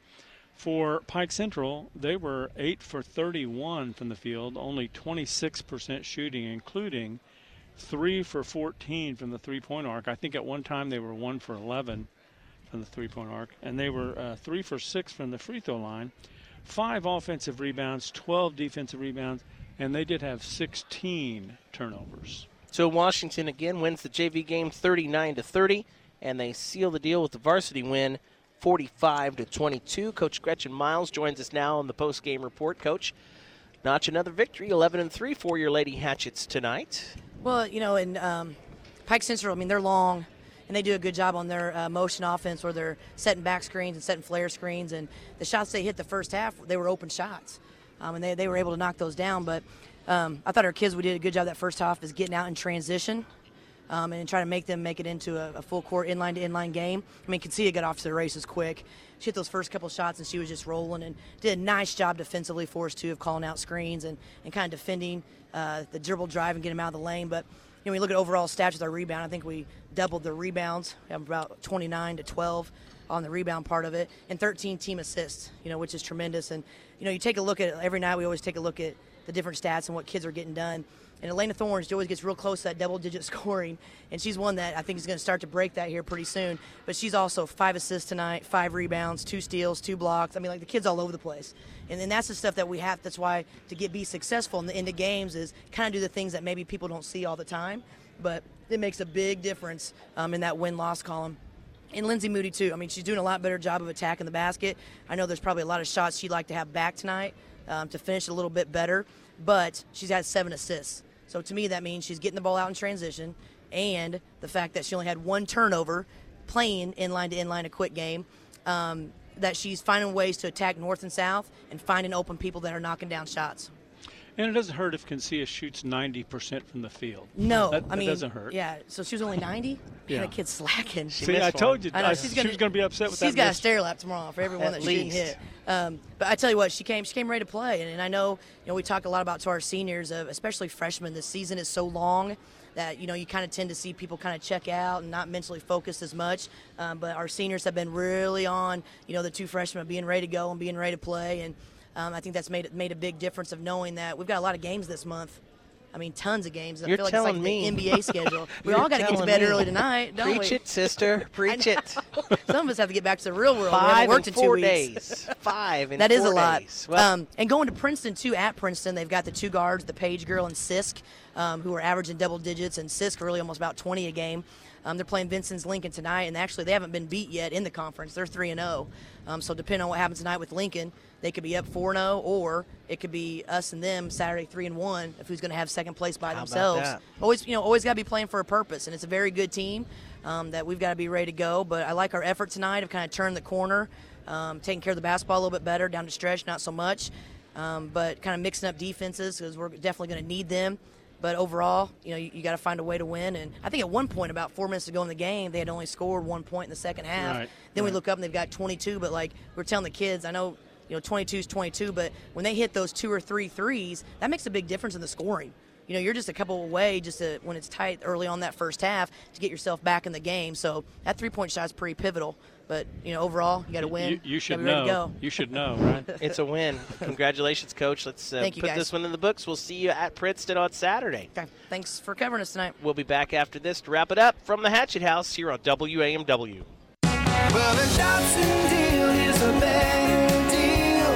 Speaker 3: For Pike Central, they were eight for thirty-one from the field, only twenty-six percent shooting, including three for fourteen from the three-point arc. I think at one time they were one for eleven from the three-point arc, and they were uh, three for six from the free throw line, five offensive rebounds, twelve defensive rebounds, and they did have sixteen turnovers.
Speaker 2: So Washington again wins the J V game thirty-nine to thirty, and they seal the deal with the varsity win forty-five to twenty-two. Coach Gretchen Miles joins us now on the post-game report. Coach, notch another victory, eleven and three for your Lady Hatchets tonight.
Speaker 7: Well, you know, and um, Pike Central, I mean, they're long, and they do a good job on their uh, motion offense where they're setting back screens and setting flare screens. And the shots they hit the first half, they were open shots, um, and they, they were able to knock those down. But um, I thought our kids, we did a good job that first half is getting out in transition. Um, and try to make them make it into a, a full court inline to inline game. I mean, Concia got off to the races quick. She hit those first couple shots and she was just rolling and did a nice job defensively for us too of calling out screens and, and kind of defending uh, the dribble drive and getting them out of the lane. But you know, when you look at overall stats with our rebound, I think we doubled the rebounds. We have about twenty-nine to twelve on the rebound part of it, and thirteen team assists, you know, which is tremendous. And you know, you take a look at every night. We always take a look at the different stats and what kids are getting done. And Elena Thorns, she always gets real close to that double-digit scoring, and she's one that I think is going to start to break that here pretty soon. But she's also five assists tonight, five rebounds, two steals, two blocks. I mean, like, the kid's all over the place. And, and that's the stuff that we have. That's why to get be successful in the end of games is kind of do the things that maybe people don't see all the time. But it makes a big difference um, in that win-loss column. And Lindsay Moody, too. I mean, she's doing a lot better job of attacking the basket. I know there's probably a lot of shots she'd like to have back tonight um, to finish a little bit better. But she's had seven assists. So to me, that means she's getting the ball out in transition, and the fact that she only had one turnover playing inline to inline a quick game, um, that she's finding ways to attack north and south and finding open people that are knocking down shots.
Speaker 3: And it doesn't hurt if Concia shoots ninety percent from the field.
Speaker 7: No,
Speaker 3: that,
Speaker 7: I
Speaker 3: that
Speaker 7: mean,
Speaker 3: doesn't hurt.
Speaker 7: Yeah, so she was only ninety?
Speaker 3: Yeah.
Speaker 7: That kid's slacking.
Speaker 3: She See, I told you,
Speaker 7: I know,
Speaker 3: I,
Speaker 7: she's
Speaker 3: she
Speaker 7: gonna,
Speaker 3: was going to be upset with
Speaker 7: she's
Speaker 3: that.
Speaker 7: She's got
Speaker 3: miss.
Speaker 7: a stair lap tomorrow for everyone
Speaker 2: At
Speaker 7: that
Speaker 2: least.
Speaker 7: she didn't hit. Um, but I tell you what, she came She came ready to play. And, and I know, you know, we talk a lot about to our seniors, uh, especially freshmen, the season is so long that, you know, you kind of tend to see people kind of check out and not mentally focus as much. Um, but our seniors have been really on, you know, the two freshmen being ready to go and being ready to play. And um, I think that's made, made a big difference of knowing that we've got a lot of games this month. I mean, tons of games. I
Speaker 2: You're
Speaker 7: feel like
Speaker 2: telling
Speaker 7: it's like
Speaker 2: me.
Speaker 7: the N B A schedule. We
Speaker 2: You're
Speaker 7: all got to get to
Speaker 2: telling
Speaker 7: bed
Speaker 2: me.
Speaker 7: early tonight, don't
Speaker 2: Preach
Speaker 7: we?
Speaker 2: it, sister. Preach it.
Speaker 7: Some of us have to get back to the real world.
Speaker 2: Five
Speaker 7: we haven't worked
Speaker 2: in
Speaker 7: in
Speaker 2: four
Speaker 7: two weeks.
Speaker 2: days. Five in
Speaker 7: That is
Speaker 2: four
Speaker 7: a lot.
Speaker 2: days. Well,
Speaker 7: um, and going to Princeton, too, at Princeton, they've got the two guards, the Page girl and Sisk, um, who are averaging double digits, and Sisk really almost about twenty a game. Um, they're playing Vincent's Lincoln tonight, and actually they haven't been beat yet in the conference. They're three and oh. Um, so depending on what happens tonight with Lincoln, they could be up four and oh, or it could be us and them Saturday three and one if who's going to have second place by
Speaker 2: How about
Speaker 7: themselves.
Speaker 2: that?
Speaker 7: Always, you know, always got to be playing for a purpose, and it's a very good team um, that we've got to be ready to go. But I like our effort tonight of kind of turning the corner, um, taking care of the basketball a little bit better, down to stretch, not so much, um, but kind of mixing up defenses because we're definitely going to need them. But overall, you know, you, you got to find a way to win. And I think at one point, about four minutes to go in the game, they had only scored one point in the second half.
Speaker 3: Right,
Speaker 7: then we
Speaker 3: right.
Speaker 7: look up and they've got twenty-two. But like we're telling the kids, I know, you know, twenty-two is twenty-two, but when they hit those two or three threes, that makes a big difference in the scoring. You know, you're just a couple away just to, when it's tight early on that first half to get yourself back in the game. So that three-point shot is pretty pivotal. But, you know, overall, you got to win.
Speaker 3: You, you should
Speaker 7: gotta be ready
Speaker 3: know.
Speaker 7: to go.
Speaker 3: You should know, right?
Speaker 2: it's a win. Congratulations, Coach. Let's uh,
Speaker 7: Thank you,
Speaker 2: put
Speaker 7: guys.
Speaker 2: this one in the books. We'll see you at Princeton on Saturday.
Speaker 7: Okay. Thanks for covering us tonight.
Speaker 2: We'll be back after this to wrap it up from the Hatchet House here on W A M W.
Speaker 8: Well, the Dobson deal is a bad deal.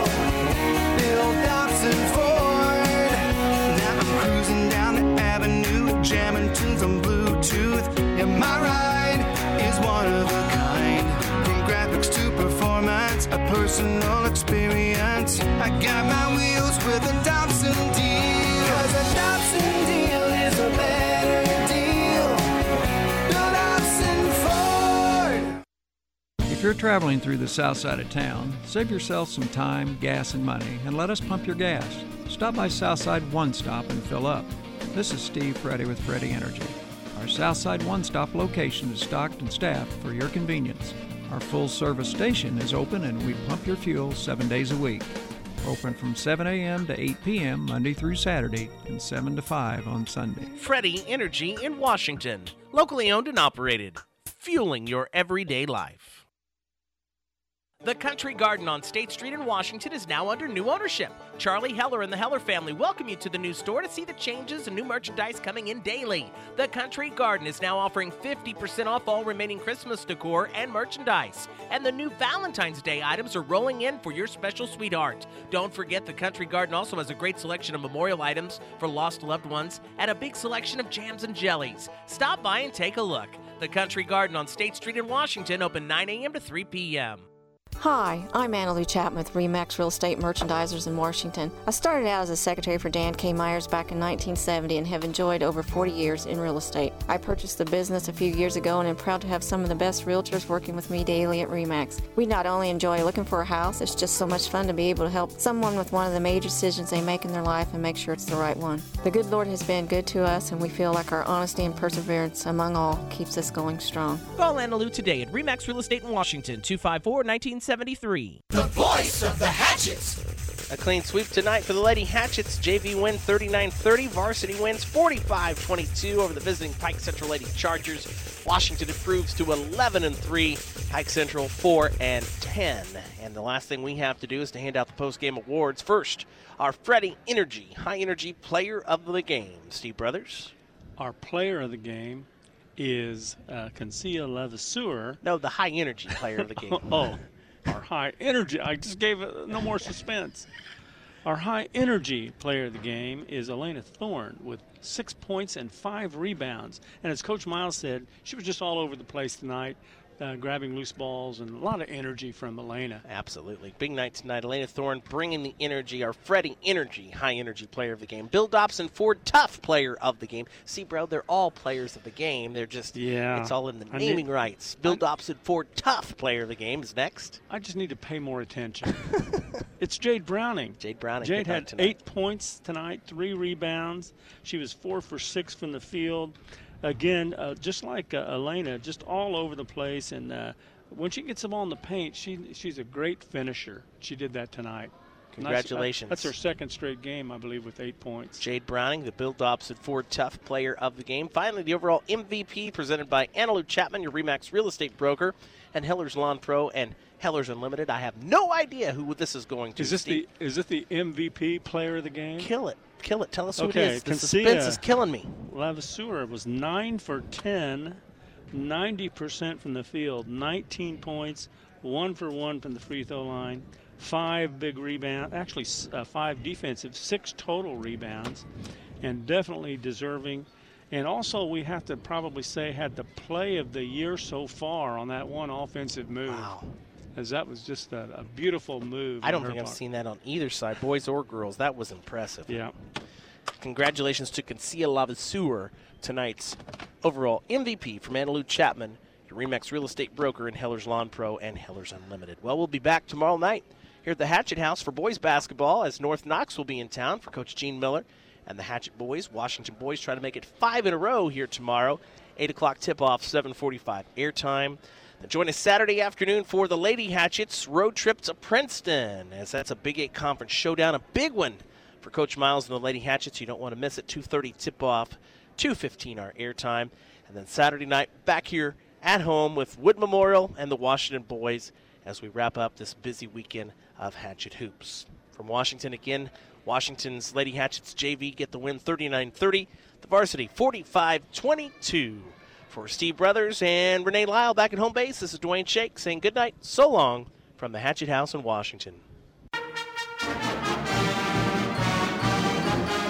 Speaker 8: My ride is one of a kind. From graphics to performance, a personal experience. I got my wheels with a Dobson deal. Cause a Dobson deal is a better deal. Bill Dobson Ford.
Speaker 17: If you're traveling through the south side of town, save yourself some time, gas, and money, and let us pump your gas. Stop by Southside One Stop and fill up. This is Steve Freddy with Freddy Energy. Our Southside One Stop location is stocked and staffed for your convenience. Our full-service station is open and we pump your fuel seven days a week. We're open from seven a.m. to eight p.m. Monday through Saturday and seven to five on Sunday.
Speaker 4: Freddy Energy in Washington. Locally owned and operated. Fueling your everyday life. The Country Garden on State Street in Washington is now under new ownership. Charlie Heller and the Heller family welcome you to the new store to see the changes and new merchandise coming in daily. The Country Garden is now offering fifty percent off all remaining Christmas decor and merchandise. And the new Valentine's Day items are rolling in for your special sweetheart. Don't forget, the Country Garden also has a great selection of memorial items for lost loved ones and a big selection of jams and jellies. Stop by and take a look. The Country Garden on State Street in Washington, open nine a.m. to three p.m.
Speaker 10: Hi, I'm Anna Lou Chapman with RE/MAX Real Estate Merchandisers in Washington. I started out as a secretary for Dan K. Myers back in nineteen seventy and have enjoyed over forty years in real estate. I purchased the business a few years ago and am proud to have some of the best realtors working with me daily at RE/MAX. We not only enjoy looking for a house, it's just so much fun to be able to help someone with one of the major decisions they make in their life and make sure it's the right one. The good Lord has been good to us, and we feel like our honesty and perseverance among all keeps us going strong.
Speaker 4: Call Anna Lou today at RE/MAX Real Estate in Washington, two five four, one nine seven three.
Speaker 8: The voice of the Hatchets.
Speaker 2: A clean sweep tonight for the Lady Hatchets. J V win thirty-nine thirty. Varsity wins forty-five twenty-two over the visiting Pike Central Lady Chargers. Washington improves to eleven and three. Pike Central four and ten. And the last thing we have to do is to hand out the post-game awards. First, our Freddy Energy High Energy Player of the Game. Steve Brothers.
Speaker 3: Our player of the game is uh, Consia Levasseur.
Speaker 2: No, the High Energy Player of the Game.
Speaker 3: Oh. Our high energy, I just gave it no more suspense. Our high energy player of the game is Elena Thorne with six points and five rebounds. And as Coach Miles said, she was just all over the place tonight, uh, grabbing loose balls, and a lot of energy from Elena.
Speaker 2: Absolutely. Big night tonight. Elena Thorne bringing the energy. Our Freddie Energy High Energy Player of the Game. Bill Dobson Ford Tough Player of the Game. See, bro, they're all players of the game. They're just,
Speaker 3: yeah,
Speaker 2: it's all in the
Speaker 3: I
Speaker 2: naming
Speaker 3: need,
Speaker 2: rights. Bill
Speaker 3: I,
Speaker 2: Dobson Ford Tough Player of the Game is next.
Speaker 3: I just need to pay more attention. It's Jade Browning.
Speaker 2: Jade Browning.
Speaker 3: Jade had eight points tonight, three rebounds. She was four for six from the field. Again, uh, just like uh, Elena, just all over the place. And uh, when she gets the ball in the paint, she she's a great finisher. She did that tonight.
Speaker 2: Congratulations.
Speaker 3: That's, that's her second straight game, I believe, with eight points.
Speaker 2: Jade Browning, the Bill Dobson Ford Tough Player of the Game. Finally, the overall M V P presented by Anna Lou Chapman, your RE/MAX Real Estate Broker, and Heller's Lawn Pro and Heller's Unlimited. I have no idea who this is going to.
Speaker 3: Is this
Speaker 2: Steve.
Speaker 3: the is this the M V P player of the game?
Speaker 2: Kill it. Kill it. Tell us who
Speaker 3: okay,
Speaker 2: it is. The suspense is killing me.
Speaker 3: Levasseur was nine for ten, ninety percent from the field, nineteen points, one for one from the free throw line, five big rebounds, actually uh, five defensive, six total rebounds, and definitely deserving. And also, we have to probably say, had the play of the year so far on that one offensive move.
Speaker 2: Wow.
Speaker 3: As that was just a, a beautiful move.
Speaker 2: I don't think I've seen that on either side, boys or girls. That was impressive.
Speaker 3: Yeah.
Speaker 2: Congratulations to Consia Levasseur, tonight's overall M V P from Anna Lou Chapman, your RE/MAX Real Estate Broker and Heller's Lawn Pro and Heller's Unlimited. Well, we'll be back tomorrow night here at the Hatchet House for boys basketball as North Knox will be in town for Coach Gene Miller and the Hatchet boys. Washington boys try to make it five in a row here tomorrow. eight o'clock tip-off, seven forty-five airtime. Then join us Saturday afternoon for the Lady Hatchets road trip to Princeton, as that's a Big Eight Conference showdown, a big one for Coach Miles and the Lady Hatchets. You don't want to miss it. two thirty tip-off, two fifteen our airtime. And then Saturday night back here at home with Wood Memorial and the Washington boys as we wrap up this busy weekend of Hatchet Hoops. From Washington again, Washington's Lady Hatchets J V get the win thirty-nine thirty. The varsity forty-five twenty-two. For Steve Brothers and Renee Lyle back at home base, this is Dwayne Shake saying good night, so long from the Hatchet House in Washington.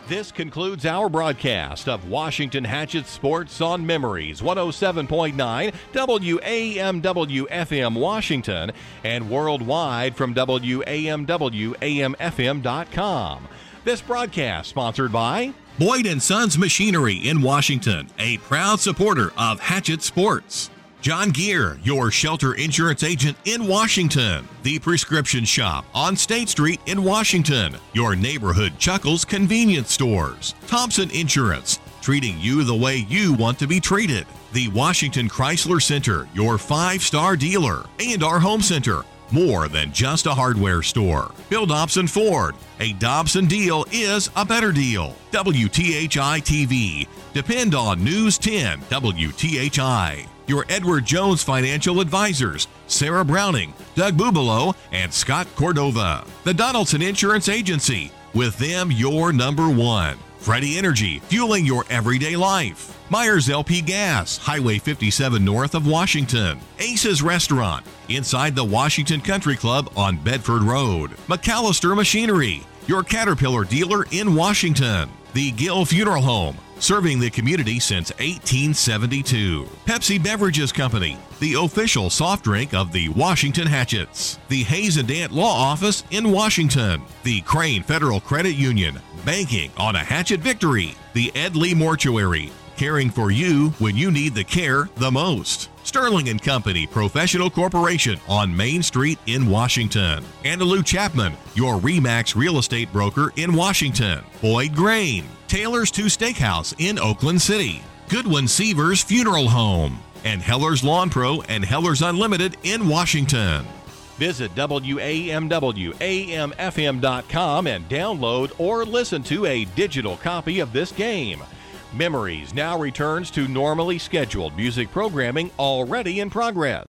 Speaker 11: This concludes our broadcast of Washington Hatchet Sports on Memories, one oh seven point nine W A M W F M Washington, and worldwide from W A M W A M F M dot com. This broadcast sponsored by
Speaker 22: Boyd and Sons Machinery in Washington, a proud supporter of Hatchet Sports. John Gear, your shelter insurance agent in Washington. The Prescription Shop on State Street in Washington. Your neighborhood Chuckles convenience stores. Thompson Insurance, treating you the way you want to be treated. The Washington Chrysler Center, your five-star dealer. And our home center, more than just a hardware store. Bill Dobson Ford, a Dobson deal is a better deal. W T H I T V, depend on News ten W T H I. Your Edward Jones Financial Advisors, Sarah Browning, Doug Bubalo, and Scott Cordova. The Donaldson Insurance Agency, with them your number one. Freddie Energy, fueling your everyday life. Myers L P Gas, Highway fifty-seven north of Washington. Ace's Restaurant, inside the Washington Country Club on Bedford Road. McAllister Machinery, your Caterpillar dealer in Washington. The Gill Funeral Home, serving the community since eighteen seventy-two. Pepsi Beverages Company, the official soft drink of the Washington Hatchets. The Hayes and Dant Law Office in Washington. The Crane Federal Credit Union, banking on a Hatchet victory. The Ed Lee Mortuary, caring for you when you need the care the most. Sterling and Company Professional Corporation on Main Street in Washington. Annalou Chapman, your RE/MAX real estate broker in Washington. Boyd Grain, Taylor's Two Steakhouse in Oakland City. Goodwin Seavers Funeral Home. And Heller's Lawn Pro and Heller's Unlimited in Washington.
Speaker 11: Visit W A M W A M F M dot com and download or listen to a digital copy of this game. Memories now returns to normally scheduled music programming already in progress.